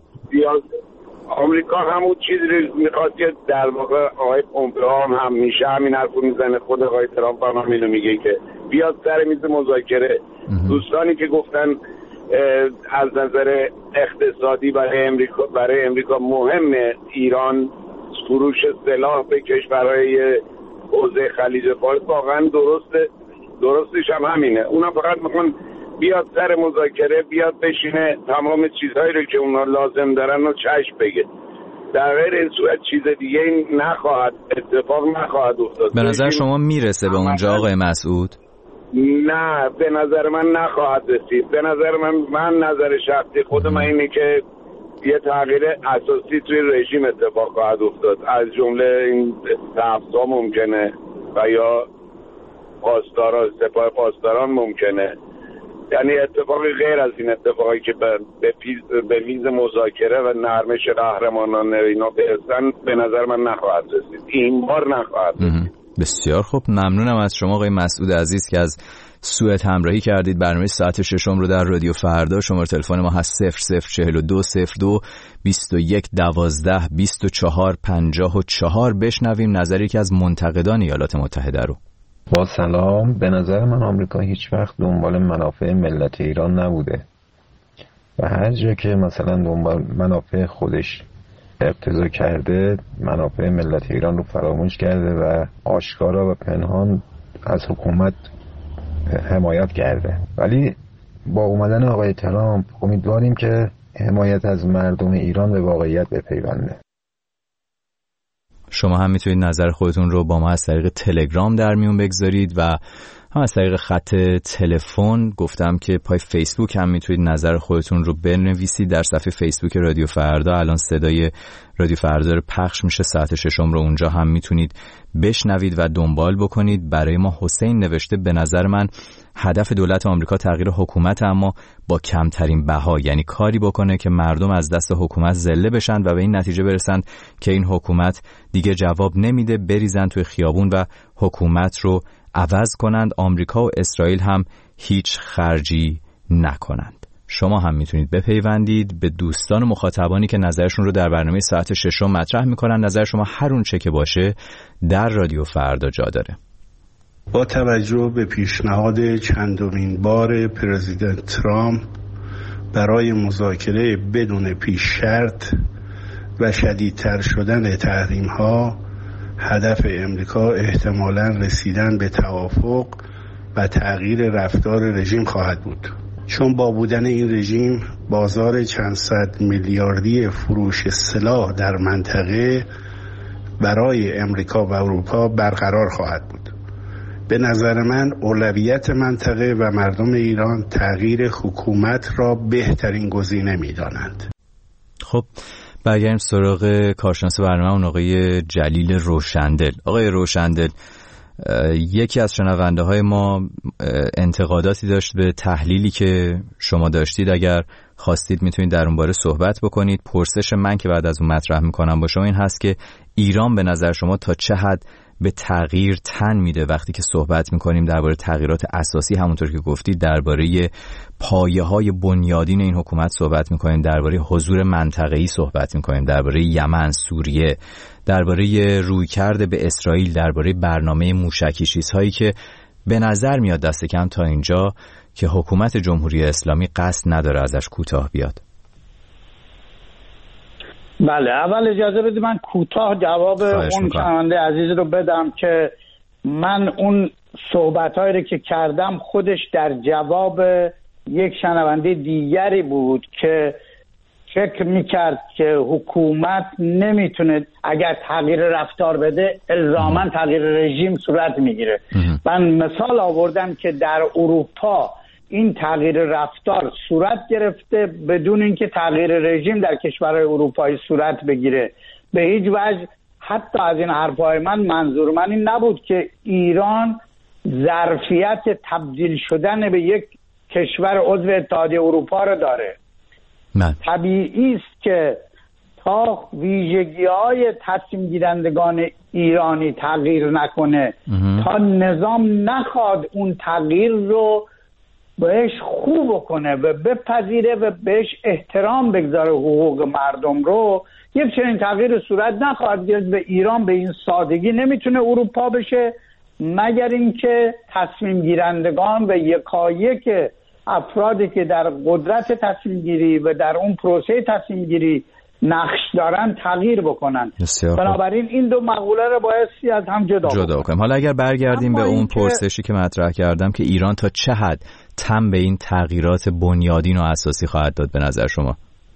آمریکا همون چیزی رو میخواد که در واقع آقای پومپئو هم, هم میشه همین حرفو میزنه. خود آقای ترامپ هم همینو میگه که بیاد سر میز مذاکره. دوستانی که گفتن از نظر اقتصادی برای امریکا برای امریکا مهمه ایران فروش سلاح به کشورهای حوزه خلیج فارس، واقعا درسته، درستش هم همینه. اونا فقط میخوان بیاد سر مذاکره، بیاد بشینه تمام چیزهایی رو که اونا لازم دارن رو چشم بگه. در غیر این صورت چیز دیگه این نخواهد اتفاق نخواهد افتاد. به نظر شما میرسه به اونجا آقای مسعود؟ نه، به نظر من نخواهد رسید. به نظر من من نظر شخصی خود من اینه که یه تغییر اساسی توی رژیم اتفاق خواهد افتاد. از جمله این تفصیل ممکنه و یا پاسداران، سپاه پاسداران ممکنه. یعنی اتفاقی غیر از این اتفاقی که به به میز مذاکره و نرمش قهرمانان اینا برسن به نظر من نخواهد رسید. این بار نخواهد رسید. بسیار خوب، ممنونم از شما آقای مسعود عزیز که از سوئد همراهی کردید. برنامه ساعت ششم رو در رادیو فردا. شماره تلفن ما هست صفر صفر چهل و دو صفر دو بیست و یک دوازده بیست و چهار پنجاه و چهار. بشنویم نظری که از منتقدان ایالات متحده رو. با سلام. به نظر من آمریکا هیچ وقت دنبال منافع ملت ایران نبوده و هر جا که مثلا دنبال منافع خودش اقتضا کرده منافع ملت ایران رو فراموش کرده و آشکارا و پنهان از حکومت حمایت کرده. ولی با اومدن آقای ترامپ امیدواریم که حمایت از مردم ایران به واقعیت بپیونده. شما هم میتونید نظر خودتون رو با ما از طریق تلگرام در میون بگذارید و هم از طریق خط تلفن. گفتم که پای فیسبوک هم میتونید نظر خودتون رو بنویسید در صفحه فیسبوک رادیو فردا. الان صدای رادیو فردا رو پخش میشه، ساعت ششم رو اونجا هم میتونید بشنوید و دنبال بکنید. برای ما حسین نوشته به نظر من هدف دولت آمریکا تغییر حکومت، اما با کمترین بها، یعنی کاری بکنه که مردم از دست حکومت ذله بشن و به این نتیجه برسن که این حکومت دیگه جواب نمیده، بریزن توی خیابون و حکومت رو عوض کنند. آمریکا و اسرائیل هم هیچ خرجی نکنند. شما هم میتونید بپیوندید به دوستان و مخاطبانی که نظرشون رو در برنامه ساعت ششم مطرح میکنن. نظر شما هر اون چه که باشه در رادیو فردا جا داره. با توجه به پیشنهاد چندمین بار پرزیدنت ترامپ برای مذاکره بدون پیش شرط و شدیدتر شدن تحریم‌ها، هدف امریکا احتمالاً رسیدن به توافق و تغییر رفتار رژیم خواهد بود. چون با بودن این رژیم بازار چند صد میلیاردی فروش سلاح در منطقه برای امریکا و اروپا برقرار خواهد بود. به نظر من اولویت منطقه و مردم ایران تغییر حکومت را بهترین گزینه می‌دانند. خب برگردیم سراغ کارشناس برنامه اون آقای جلیل روشندل. آقای روشندل، یکی از شنونده های ما انتقاداتی داشت به تحلیلی که شما داشتید. اگر خواستید میتونید در اون باره صحبت بکنید. پرسش من که بعد از اون مطرح میکنم با شما این هست که ایران به نظر شما تا چه حد به تغییر تن میده وقتی که صحبت میکنیم درباره تغییرات اساسی، همونطور که گفتید درباره پایه‌های بنیادین این حکومت صحبت میکنیم، درباره حضور منطقه‌ای صحبت میکنیم، درباره یمن، سوریه، درباره رویکرد به اسرائیل، درباره برنامه موشکی، چیزهایی که به نظر میاد دست کم تا اینجا که حکومت جمهوری اسلامی قصد نداره ازش کوتاه بیاد. بله، اول اجازه بدید من کوتاه جواب اون شنونده عزیز رو بدم که من اون صحبت‌هایی رو که کردم خودش در جواب یک شنونده دیگری بود که فکر میکرد که حکومت نمیتونه اگر تغییر رفتار بده الزاماً تغییر رژیم صورت میگیره. من مثال آوردم که در اروپا این تغییر رفتار صورت گرفته بدون اینکه تغییر رژیم در کشورهای اروپایی صورت بگیره. به هیچ وجه حتی از این حرفای من منظور من این نبود که ایران ظرفیت تبدیل شدن به یک کشور عضو اتحادیه اروپا رو داره. من. طبیعی است که تا ویژگی‌های تصمیم گیرندگان ایرانی تغییر نکنه، امه. تا نظام نخواد اون تغییر رو بهش خوب بکنه و بپذیره و بهش احترام بگذاره حقوق مردم رو، یک چنین تغییر صورت نخواهد گرفت. به ایران به این سادگی نمیتونه اروپا بشه مگر اینکه تصمیم گیرندگان و یکایک افرادی که در قدرت تصمیم گیری و در اون پروسه تصمیم گیری نقش دارن تغییر بکنن. بنابراین این دو مقوله رو بایستی از هم جدا, جدا کنیم. حالا اگر برگردیم به اون پرسشی که مطرح کردم که ایران تا چه حد تم به این تغییرات بنیادین و اساسی خواهد داد به نظر شما؟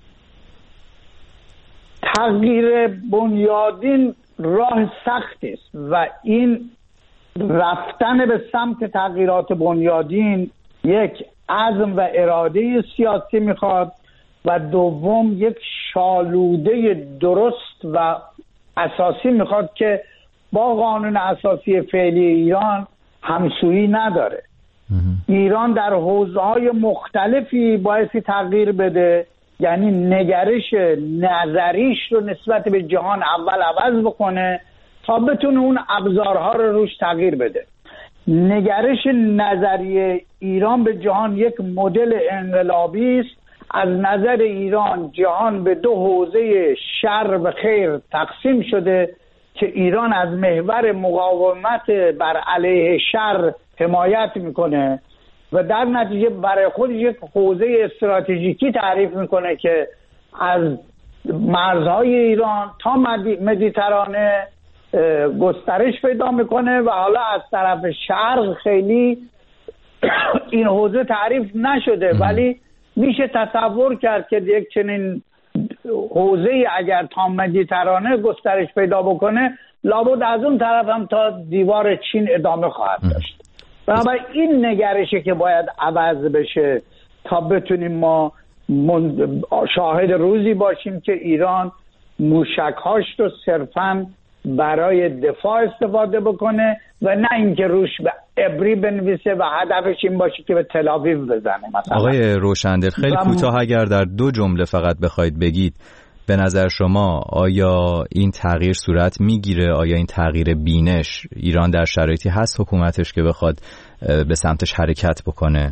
تغییر بنیادین راه سختی است و این رفتن به سمت تغییرات بنیادین یک عزم و اراده سیاسی میخواد و دوم یک شالوده درست و اساسی میخواد که با قانون اساسی فعلی ایران همسویی نداره. ایران در حوزه‌های مختلفی بایستی تغییر بده، یعنی نگرش نظریش رو نسبت به جهان اول عوض بکنه تا بتونه اون ابزارها رو روش تغییر بده. نگرش نظری ایران به جهان یک مدل انقلابی است. از نظر ایران جهان به دو حوزه شر و خیر تقسیم شده که ایران از محور مقاومت بر علیه شر حمایت میکنه و در نتیجه برای خودش یک حوزه استراتژیکی تعریف میکنه که از مرزهای ایران تا مدیترانه گسترش پیدا میکنه و حالا از طرف شرق خیلی این حوزه تعریف نشده، ولی میشه تصور کرد که یک چنین حوزه اگر تا مدیترانه گسترش پیدا بکنه لابد از اون طرف هم تا دیوار چین ادامه خواهد داشت. بنابراین این نگرشه که باید عوض بشه تا بتونیم ما شاهد روزی باشیم که ایران موشک‌هاش رو صرفاً برای دفاع استفاده بکنه و نه اینکه روش به ابری بنویسه و هدفش این باشه که به تل آویو بزنه. مثلا آقای روشندل خیلی کوتاه اگر در دو جمله فقط بخواید بگید به نظر شما آیا این تغییر صورت میگیره؟ آیا این تغییر بینش ایران در شرایطی هست حکومتش که بخواد به سمتش حرکت بکنه؟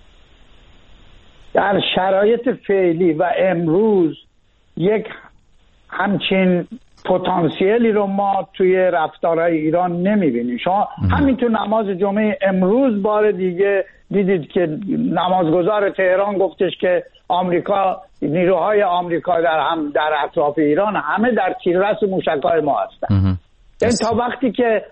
در شرایط فعلی و امروز یک همچین پتانسیلی رو ما توی رفتارهای ایران نمیبینیم. شما همین تو نماز جمعه امروز بار دیگه دیدید که نمازگزار تهران گفتش که آمریکا، نیروهای آمریکا در هم در اطراف ایران همه در تیررس موشک‌های ما هستن. این تا وقتی که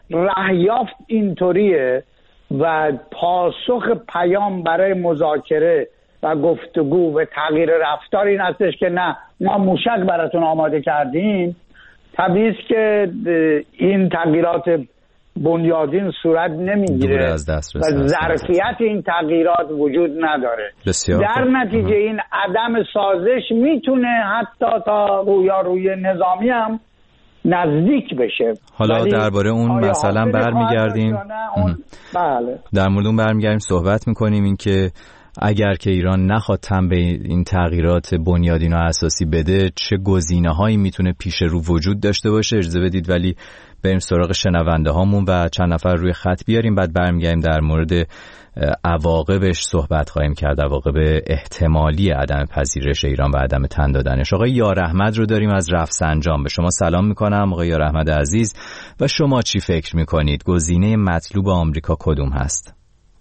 رهیافت اینطوریه و پاسخ پیام برای مذاکره و گفتگو و تغییر رفتار این هستش که نه ما موشک براتون آماده کردیم، طبیعی است که این تغییرات بنیادین صورت نمیگیره و ظرفیت این تغییرات وجود نداره. در نتیجه این عدم سازش میتونه حتی تا رویارویی نظامی هم نزدیک بشه. حالا درباره اون مثلا برمیگردیم بله در مورد اون برمیگردیم صحبت میکنیم، این که اگر که ایران نخواد تن به این تغییرات بنیادین و اساسی بده چه گزینه‌هایی میتونه پیش رو وجود داشته باشه. اجازه بدید ولی بریم سراغ شنونده هامون و چند نفر روی خط بیاریم، بعد برمیگردیم در مورد عواقبش صحبت خواهیم کرد، عواقب احتمالی عدم پذیرش ایران و عدم تن دادنش. آقای یار احمد رو داریم از رفسنجان. به شما سلام میکنم آقای یار احمد عزیز، و شما چی فکر میکنید گزینه مطلوب آمریکا کدوم هست؟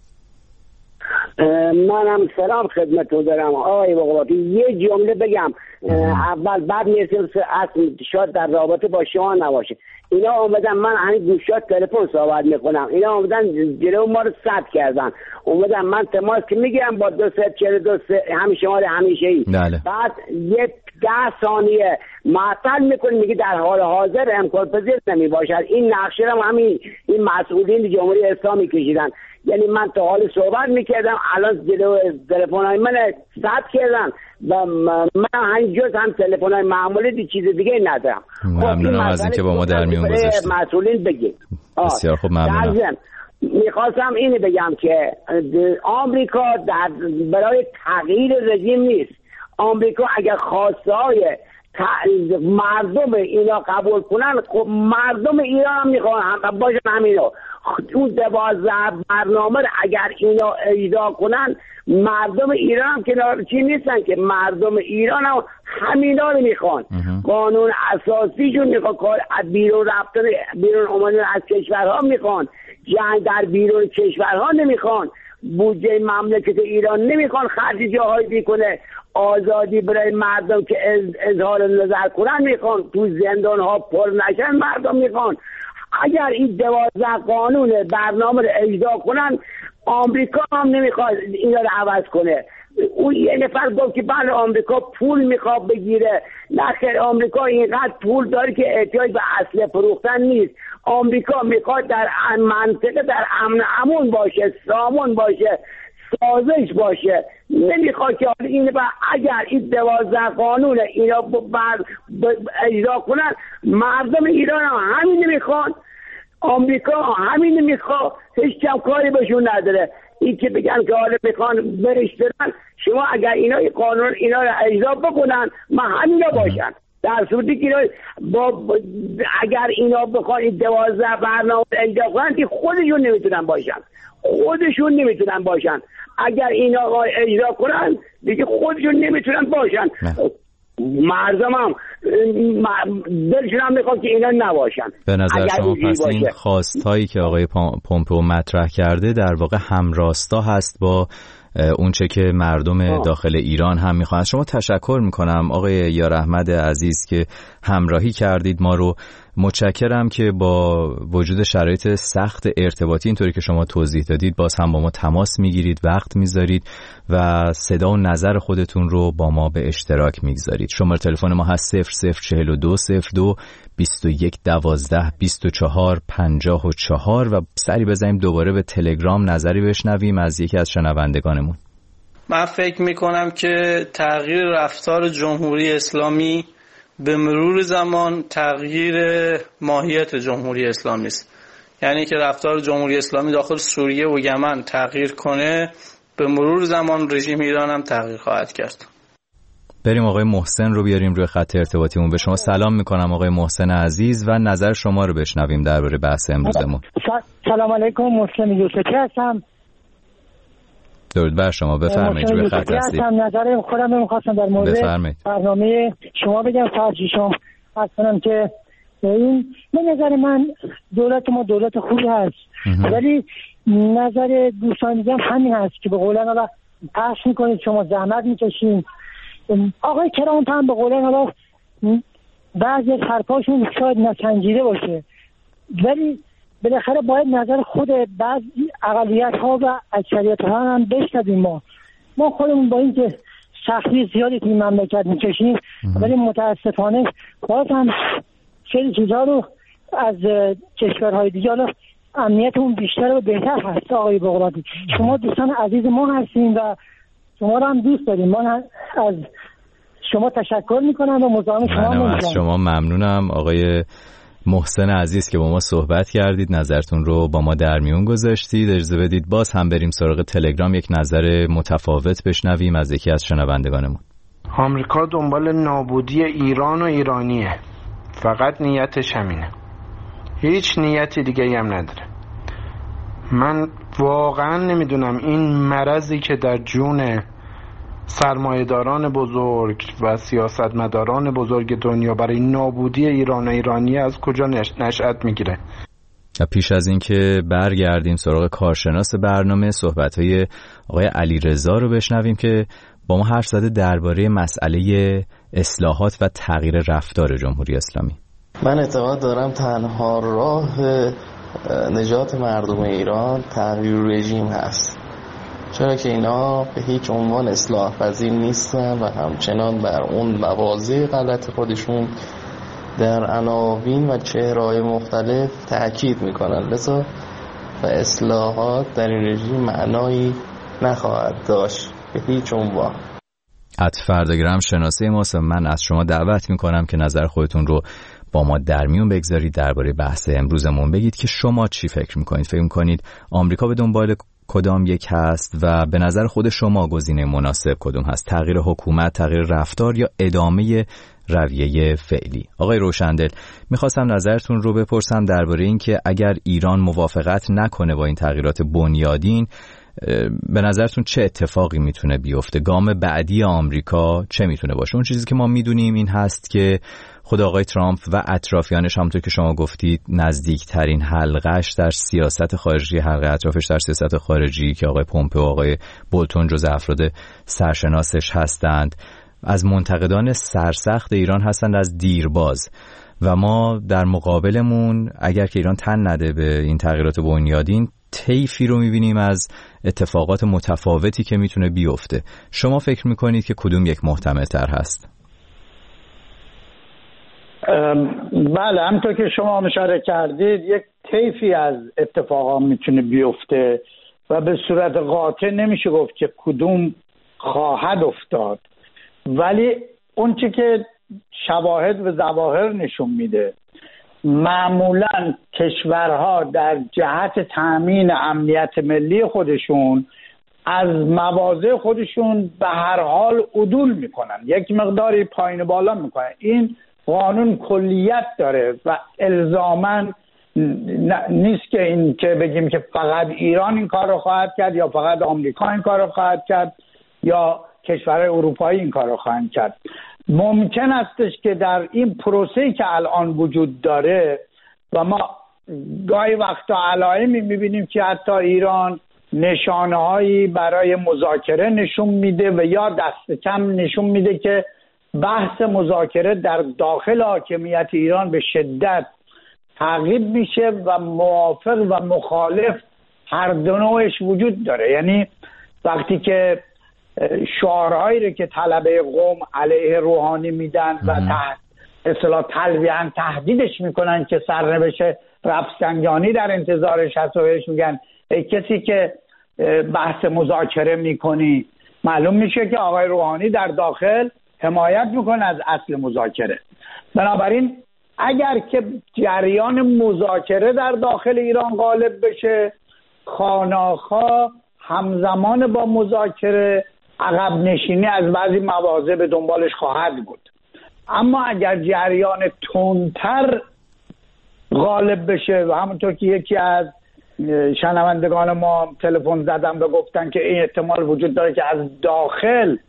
منم سلام خدمتتون دارم آقای بقراطی. یه جمله بگم اول بعد میرسیم اصل شاید در رابطه با شما نباشه. اینا آمدن، من همین گوشات تلفن صحبت میکنم، اینا آمدن جلو ما رو ثبت کردن، اومدن من تماس که میگیرم با دو سه چهل دو سه همین شمال همیشه ای دله. بعد یه ده ثانیه معطل میکنی میگه در حال حاضر امکان پذیر نمی باشد. این نقشه رو همین این مسئولین جمهوری اسلامی کشیدن. یعنی من تا حال صحبت میکردم الان جلو تلفن های من ثبت کردن و من همینجور هم تلفن های معمولی دی چیز دیگه ندارم. ممنونم از اینکه با ما در میون گذاشتید. مسئولین بگید. بسیار خوب، ممنونم. میخواستم اینو بگم که آمریکا در برای تغییر رژیم نیست. آمریکا اگر خواسته های مردم اینا قبول کنن، خب مردم ایران هم میخوان هم باشن همینا. اون دوازده برنامه اگر اینا اجرا کنن، مردم ایران هم کنار چی نیستن که مردم ایران هم همینا رو میخوان. قانون اساسیشون میخوان، کار بیرون رفتن بیرون اومدن از کشورها میخوان، جنگ در بیرون کشورها نمیخوان، بودجه مملکت ایران نمیخوان خرج جاهایی بیکنه، آزادی برای مردم که اظهار نظر کنن میخوان، تو زندان ها پر نشن مردم میخوان. اگر این دوازده قانون برنامه رو اجرا کنن، آمریکا هم نمیخواد اینا رو عوض کنه. اون یه نفر گفت که بله آمریکا پول میخواد بگیره. نه خیر، آمریکا اینقدر پول داره که احتیاج به اسلحه فروختن نیست. آمریکا میخواد در منطقه در امن امون باشه، سامون باشه، سازش باشه. نمیخواد که این با اگر این دوازده قانون اینا بر اجرا کنن، مردم ایران هم همین نمیخوان، آمریکا همین میخواد، هیچ کم کاری بهشون نداره. این که بگن که حالا میخوان برشترن، شما اگر اینا قانون اینا رو اجرا بکنن، ما همینا باشن. در صورتی که با, با اگر اینا بخوان این دوازده برنامه اجرا کنن که خودشون نمیتونن باشن، خودشون نمیتونن باشن. اگر اینا اجرا کنن دیگه خودشون نمیتونن باشن. مردم هم دلشون هم میخواد که اینا نباشن. به نظر شما پس این خواستهایی که آقای پومپئو مطرح کرده در واقع همراستا هست با اونچه که مردم داخل ایران هم میخوان؟ شما تشکر میکنم آقای یار احمد عزیز که همراهی کردید ما رو. متشکرم که با وجود شرایط سخت ارتباطی اینطوری که شما توضیح دادید باز هم با ما تماس میگیرید، وقت میذارید و صدا و نظر خودتون رو با ما به اشتراک میگذارید. شماره تلفن ما هست صفر صفر چهل و دو صفر دو بیست و یک دوازده بیست و چهار پنجاه و چهار و سری بزنیم دوباره به تلگرام نظری بشنویم از یکی از شنوندگانمون. من فکر میکنم که تغییر رفتار جمهوری اسلامی به مرور زمان تغییر ماهیت جمهوری اسلامی است. یعنی که رفتار جمهوری اسلامی داخل سوریه و یمن تغییر کنه، به مرور زمان رژیم ایران هم تغییر خواهد کرد. بریم آقای محسن رو بیاریم روی خط ارتباطیمون. به شما سلام میکنم آقای محسن عزیز و نظر شما رو بشنویم درباره بحث امروزمون. سلام علیکم، مسلم یوسفی هستم. درود بر شما، بفرمایید روی خط هستید. نظر خودم رو می‌خواستم در مورد برنامه شما بگم. فرضی شما هستم که این به نظر من دولت ما دولت خوبی هست، ولی نظر دوستان دیگه همین هست که به قولن حالا پخش میکنید، شما زحمت میکشین. آقای کرامت هم به قولن حالا بعضی از حرفاشون شاید نسنجیده باشه، ولی بالاخره باید نظر خود بعضی اقلیت ها و اکثریت ها هم بشنویم. ما ما خودمون با اینکه سختی زیادی توی مملکت میکشیم ولی متاسفانه باز هم خیلی چیزها رو از کشورهای دیگه حالا امنیتمون بیشتر و بهتر هست. آقای بغراتی شما دوستان عزیز ما هستیم و شما رو هم دوست داریم. من از شما تشکر میکنم و مزاحم شما نمیشم. از شما ممنونم آقای محسن عزیز که با ما صحبت کردید، نظرتون رو با ما در میون گذاشتید. اجازه بدید باز هم بریم سراغ تلگرام، یک نظر متفاوت بشنویم از یکی از شنوندگانمون. آمریکا دنبال نابودی ایران و ایرانیه، فقط نیتش همینه، هیچ نیتی دیگه هم نداره. من واقعا نمیدونم این مرضی که در جون سرمایه‌داران بزرگ و سیاستمداران بزرگ دنیا برای نابودی ایران و ایرانی از کجا نشأت میگیره. پیش از این که برگردیم سراغ کارشناس برنامه، صحبت‌های آقای علیرضا رو بشنویم که با ما حرف زده درباره مسئله اصلاحات و تغییر رفتار جمهوری اسلامی. من اعتقاد دارم تنها راه نجات مردم ایران تغییر رژیم هست، چرا که اینا به هیچ عنوان اصلاح پذیر نیستن و همچنان بر اون مواضع غلط خودشون در عناوین و چهره‌های مختلف تأکید میکنن، لذا و اصلاحات در این رژیم معنایی نخواهد داشت به هیچ عنوان. اتفردگرام شناسه ماست. من از شما دعوت میکنم که نظر خودتون رو با ما در میون بگذارید، درباره بحث امروزمون بگید که شما چی فکر میکنید. فکر میکنید آمریکا به دنبال کدام یک هست و به نظر خود شما گزینه مناسب کدوم هست؟ تغییر حکومت، تغییر رفتار یا ادامه رویه فعلی؟ آقای روشندل، میخواستم نظرتون رو بپرسم درباره این که اگر ایران موافقت نکنه با این تغییرات بنیادین، به نظرتون چه اتفاقی میتونه بیفته؟ گام بعدی آمریکا چه میتونه باشه؟ اون چیزی که ما میدونیم این هست که خود آقای ترامپ و اطرافیانش، همونطور که شما گفتید، نزدیکترین حلقه‌اش در سیاست خارجی، حلقه اطرافش در سیاست خارجی که آقای پومپئو و آقای بولتون جزو افراد سرشناسش هستند، از منتقدان سرسخت ایران هستند از دیرباز. و ما در مقابلمون اگر که ایران تن نده به این تغییرات بنیادین، طیفی رو میبینیم از اتفاقات متفاوتی که میتونه بیفته. شما فکر میکنید که کدوم یک محتمل‌تر هست؟ بله، همونطور که شما اشاره کردید یک طیفی از اتفاقا میتونه بیفته و به صورت قاطع نمیشه گفت که کدوم خواهد افتاد، ولی اون چی که شواهد و ظواهر نشون میده، معمولا کشورها در جهت تأمین امنیت ملی خودشون از مواضع خودشون به هر حال عدول میکنن، یک مقداری پایین بالا میکنن. این قانون کلیت داره و الزاماً نیست که این که بگیم که فقط ایران این کار رو خواهد کرد یا فقط آمریکا این کار رو خواهد کرد یا کشورهای اروپایی این کار رو خواهند کرد. ممکن استش که در این پروسه‌ای که الان وجود داره و ما گاهی وقتا علائمی می‌بینیم که حتی ایران نشانه‌هایی برای مذاکره نشون میده و یا دست کم نشون میده که بحث مذاکره در داخل حاکمیت ایران به شدت تعقیب میشه و موافق و مخالف هر دو نوعش وجود داره. یعنی وقتی که شعارهایی رو که طلبه قوم علیه روحانی میدن و تحت اصطلاح تلویحاً تهدیدش میکنن که سرنوشت رفسنجانی در انتظارش هست و بهش میگن ای کسی که بحث مذاکره میکنی، معلوم میشه که آقای روحانی در داخل حمایت میکنه از اصل مذاکره. بنابراین اگر که جریان مذاکره در داخل ایران غالب بشه، خاناخا همزمان با مذاکره عقب نشینی از بعضی مواضع به دنبالش خواهد بود. اما اگر جریان تندتر غالب بشه و همونطور که یکی از شنوندگان ما تلفن زدن و گفتن که این احتمال وجود داره که از داخل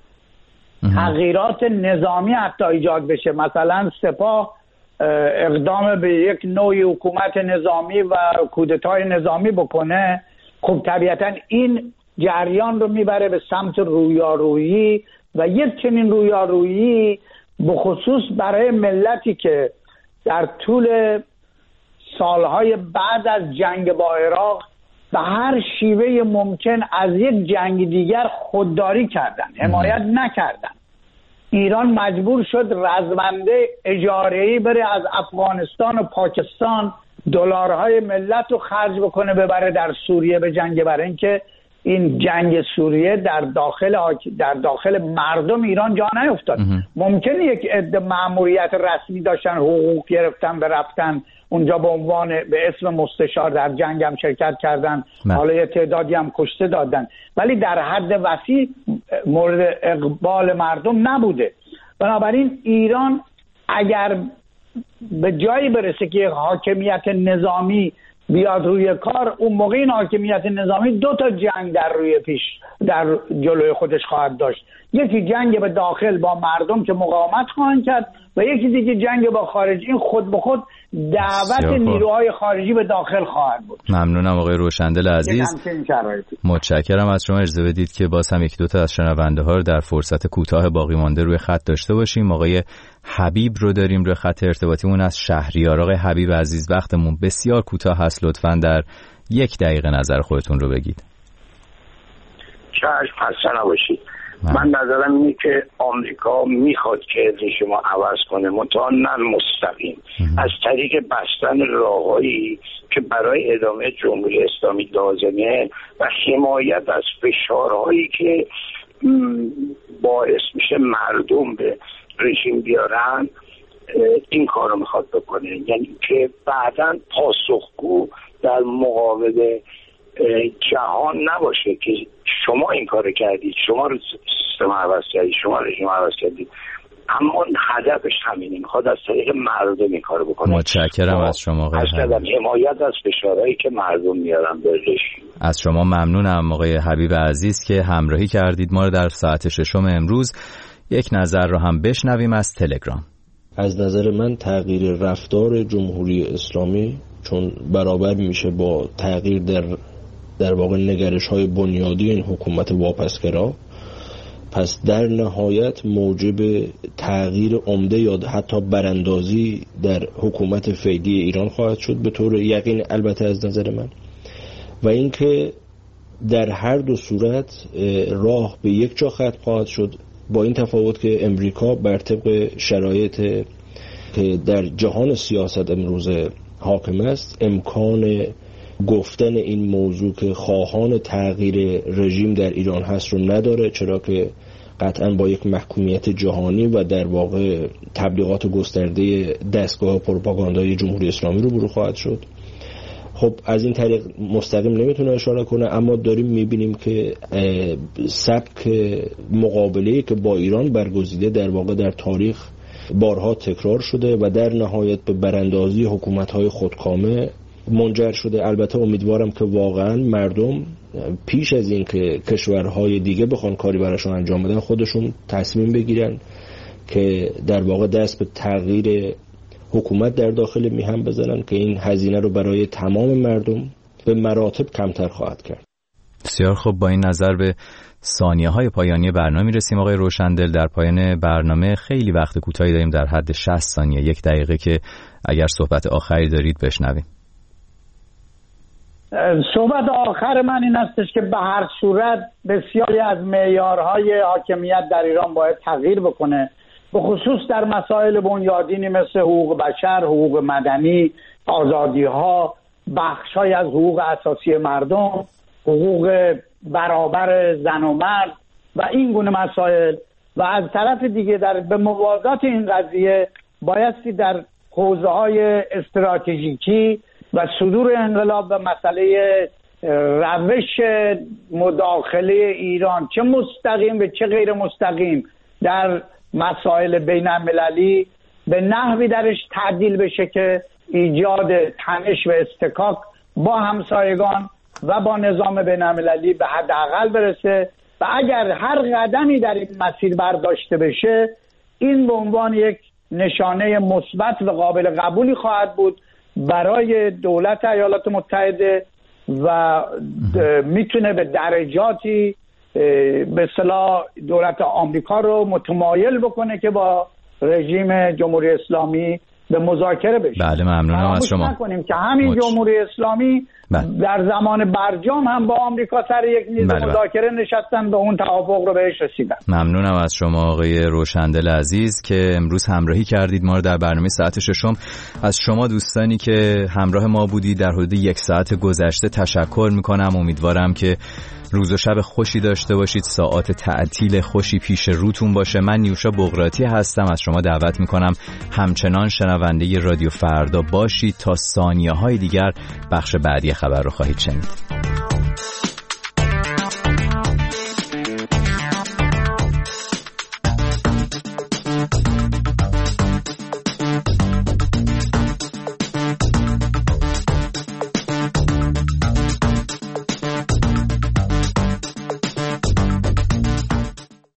تغییرات نظامی حتی ایجاد بشه، مثلا سپاه اقدام به یک نوعی حکومت نظامی و کودتای نظامی بکنه، خب طبیعتا این جریان رو میبره به سمت رویارویی و یک چنین رویارویی بخصوص برای ملتی که در طول سالهای بعد از جنگ با عراق به هر شیوه ممکن از یک جنگ دیگر خودداری کردن، حمایت نکردن. ایران مجبور شد رزمنده اجاره‌ای بره از افغانستان و پاکستان دلارهای ملت رو خرج بکنه ببره در سوریه به جنگ، برای اینکه این جنگ سوریه در داخل در داخل مردم ایران جا نیفتاد. ممکنه یک عده مأموریت رسمی داشتن، حقوق گرفتن، برفتن اونجا به عنوان به اسم مستشار در جنگ هم شرکت کردن، حالا یه تعدادی هم کشته دادن، ولی در حد وسیع مورد اقبال مردم نبوده. بنابراین ایران اگر به جایی برسه که حاکمیت نظامی بیاد روی کار، اون موقع این حاکمیت نظامی دو تا جنگ در روی پیش در جلوی خودش خواهد داشت. یکی جنگ به داخل با مردم که مقاومت خواهند کرد و یکی دیگه جنگ با خارج. این خود به خود دعوت نیروهای خارجی به داخل خواهد بود. ممنونم آقای روشندل عزیز، متشکرم از شما. اجازه بدید که باز هم یک دو تا از شنونده ها رو در فرصت کوتاه باقی مانده روی خط داشته باشیم. آقای حبیب رو داریم روی خط ارتباطیمون از شهریار. آقای حبیب عزیز، وقتمون بسیار کوتاه هست، لطفاً در یک دقیقه نظر خودتون رو بگید. چشم، خسته نباشید. من نظرم اینه که آمریکا میخواد که رژیم رو عوض کنه، منتها نه مستقیم، از طریق بستن راههایی که برای ادامه جمهوری اسلامی لازمه و حمایت از فشارهایی که باعث میشه مردم به رژیم بیارن. این کار رو میخواد بکنه، یعنی که بعداً پاسخگو در مقابل جهان نباشه که شما این کار کردید، شما رو سیستم عوض کردید، شما رژیم عوض کردید، اما هدفش همینه، میخواد از طریق مردم این کار بکنه. متشکرم از شما آقای حبیب. حمایت از فشارهایی که مردم میارن به رژیم. از شما ممنونم آقای حبیب عزیز که همراهی کردید ما رو در ساعت ششم امروز. یک نظر رو هم بشنویم از تلگرام. از نظر من تغییر رفتار جمهوری اسلامی چون برابر میشه با تغییر در در واقع نگرش های بنیادی این حکومت واپسگرا، پس در نهایت موجب تغییر عمده یا حتی براندازی در حکومت فعلی ایران خواهد شد به طور یقین، البته از نظر من. و اینکه در هر دو صورت راه به یک جا ختم خواهد شد، با این تفاوت که امریکا بر طبق شرایط که در جهان سیاست امروز حاکم است امکان گفتن این موضوع که خواهان تغییر رژیم در ایران هست رو نداره، چرا که قطعا با یک محکومیت جهانی و در واقع تبلیغات گسترده دستگاه پروپاگاندای جمهوری اسلامی رو برو خواهد شد. خب از این طریق مستقیم نمیتونه اشاره کنه، اما داریم میبینیم که سبک مقابله‌ای که با ایران برگزیده در واقع در تاریخ بارها تکرار شده و در نهایت به براندازی حکومت‌های خودکامه منجر شده. البته امیدوارم که واقعا مردم پیش از این که کشورهای دیگه بخوان کاری براشون انجام بدن خودشون تصمیم بگیرن که در واقع دست به تغییر حکومت در داخل میهم بزنن که این هزینه رو برای تمام مردم به مراتب کمتر خواهد کرد. بسیار خب، با این نظر به ثانیه های پایانی برنامه رسیم آقای روشندل. در پایان برنامه خیلی وقت کوتاهی داریم، در حد شصت ثانیه، یک دقیقه، که اگر صحبت آخری دارید بشنویم. صحبت آخر من این استش که به هر صورت بسیاری از معیارهای حاکمیت در ایران باید تغییر بکنه، به خصوص در مسائل بنیادینی مثل حقوق بشر، حقوق مدنی، آزادی ها، بخش های از حقوق اساسی مردم، حقوق برابر زن و مرد و این گونه مسائل. و از طرف دیگه در به موازات این قضیه بایستی در حوزه های استراتژیکی و صدور انقلاب و مسئله روش مداخله ایران چه مستقیم و چه غیر مستقیم در مسائل بین المللی به نحوی درش تعدیل بشه که ایجاد تنش و استکاک با همسایگان و با نظام بین المللی به حداقل برسه. و اگر هر قدمی در این مسیر برداشته بشه این به عنوان یک نشانه مثبت و قابل قبولی خواهد بود برای دولت ایالات متحده و میتونه به درجاتی به اصطلاح دولت آمریکا رو متمایل بکنه که با رژیم جمهوری اسلامی به مذاکره بشه. بله، ممنونم از شما. نکنیم که همین مچ... جمهوری اسلامی در زمان برجام هم با آمریکا سر یک میز مذاکره نشستن و اون توافق رو بهش رسیدن. ممنونم از شما آقای روشندل عزیز که امروز همراهی کردید ما رو در برنامه ساعت ششم. از شما دوستانی که همراه ما بودید در حدود یک ساعت گذشته تشکر میکنم. امیدوارم که روز و شب خوشی داشته باشید، ساعات تعطیل خوشی پیش روتون باشه. من نیوشا بغراتی هستم، از شما دعوت میکنم همچنان شنونده رادیو فردا باشید تا ثانیه های دیگر بخش بعدی خبر رو خواهید شنید.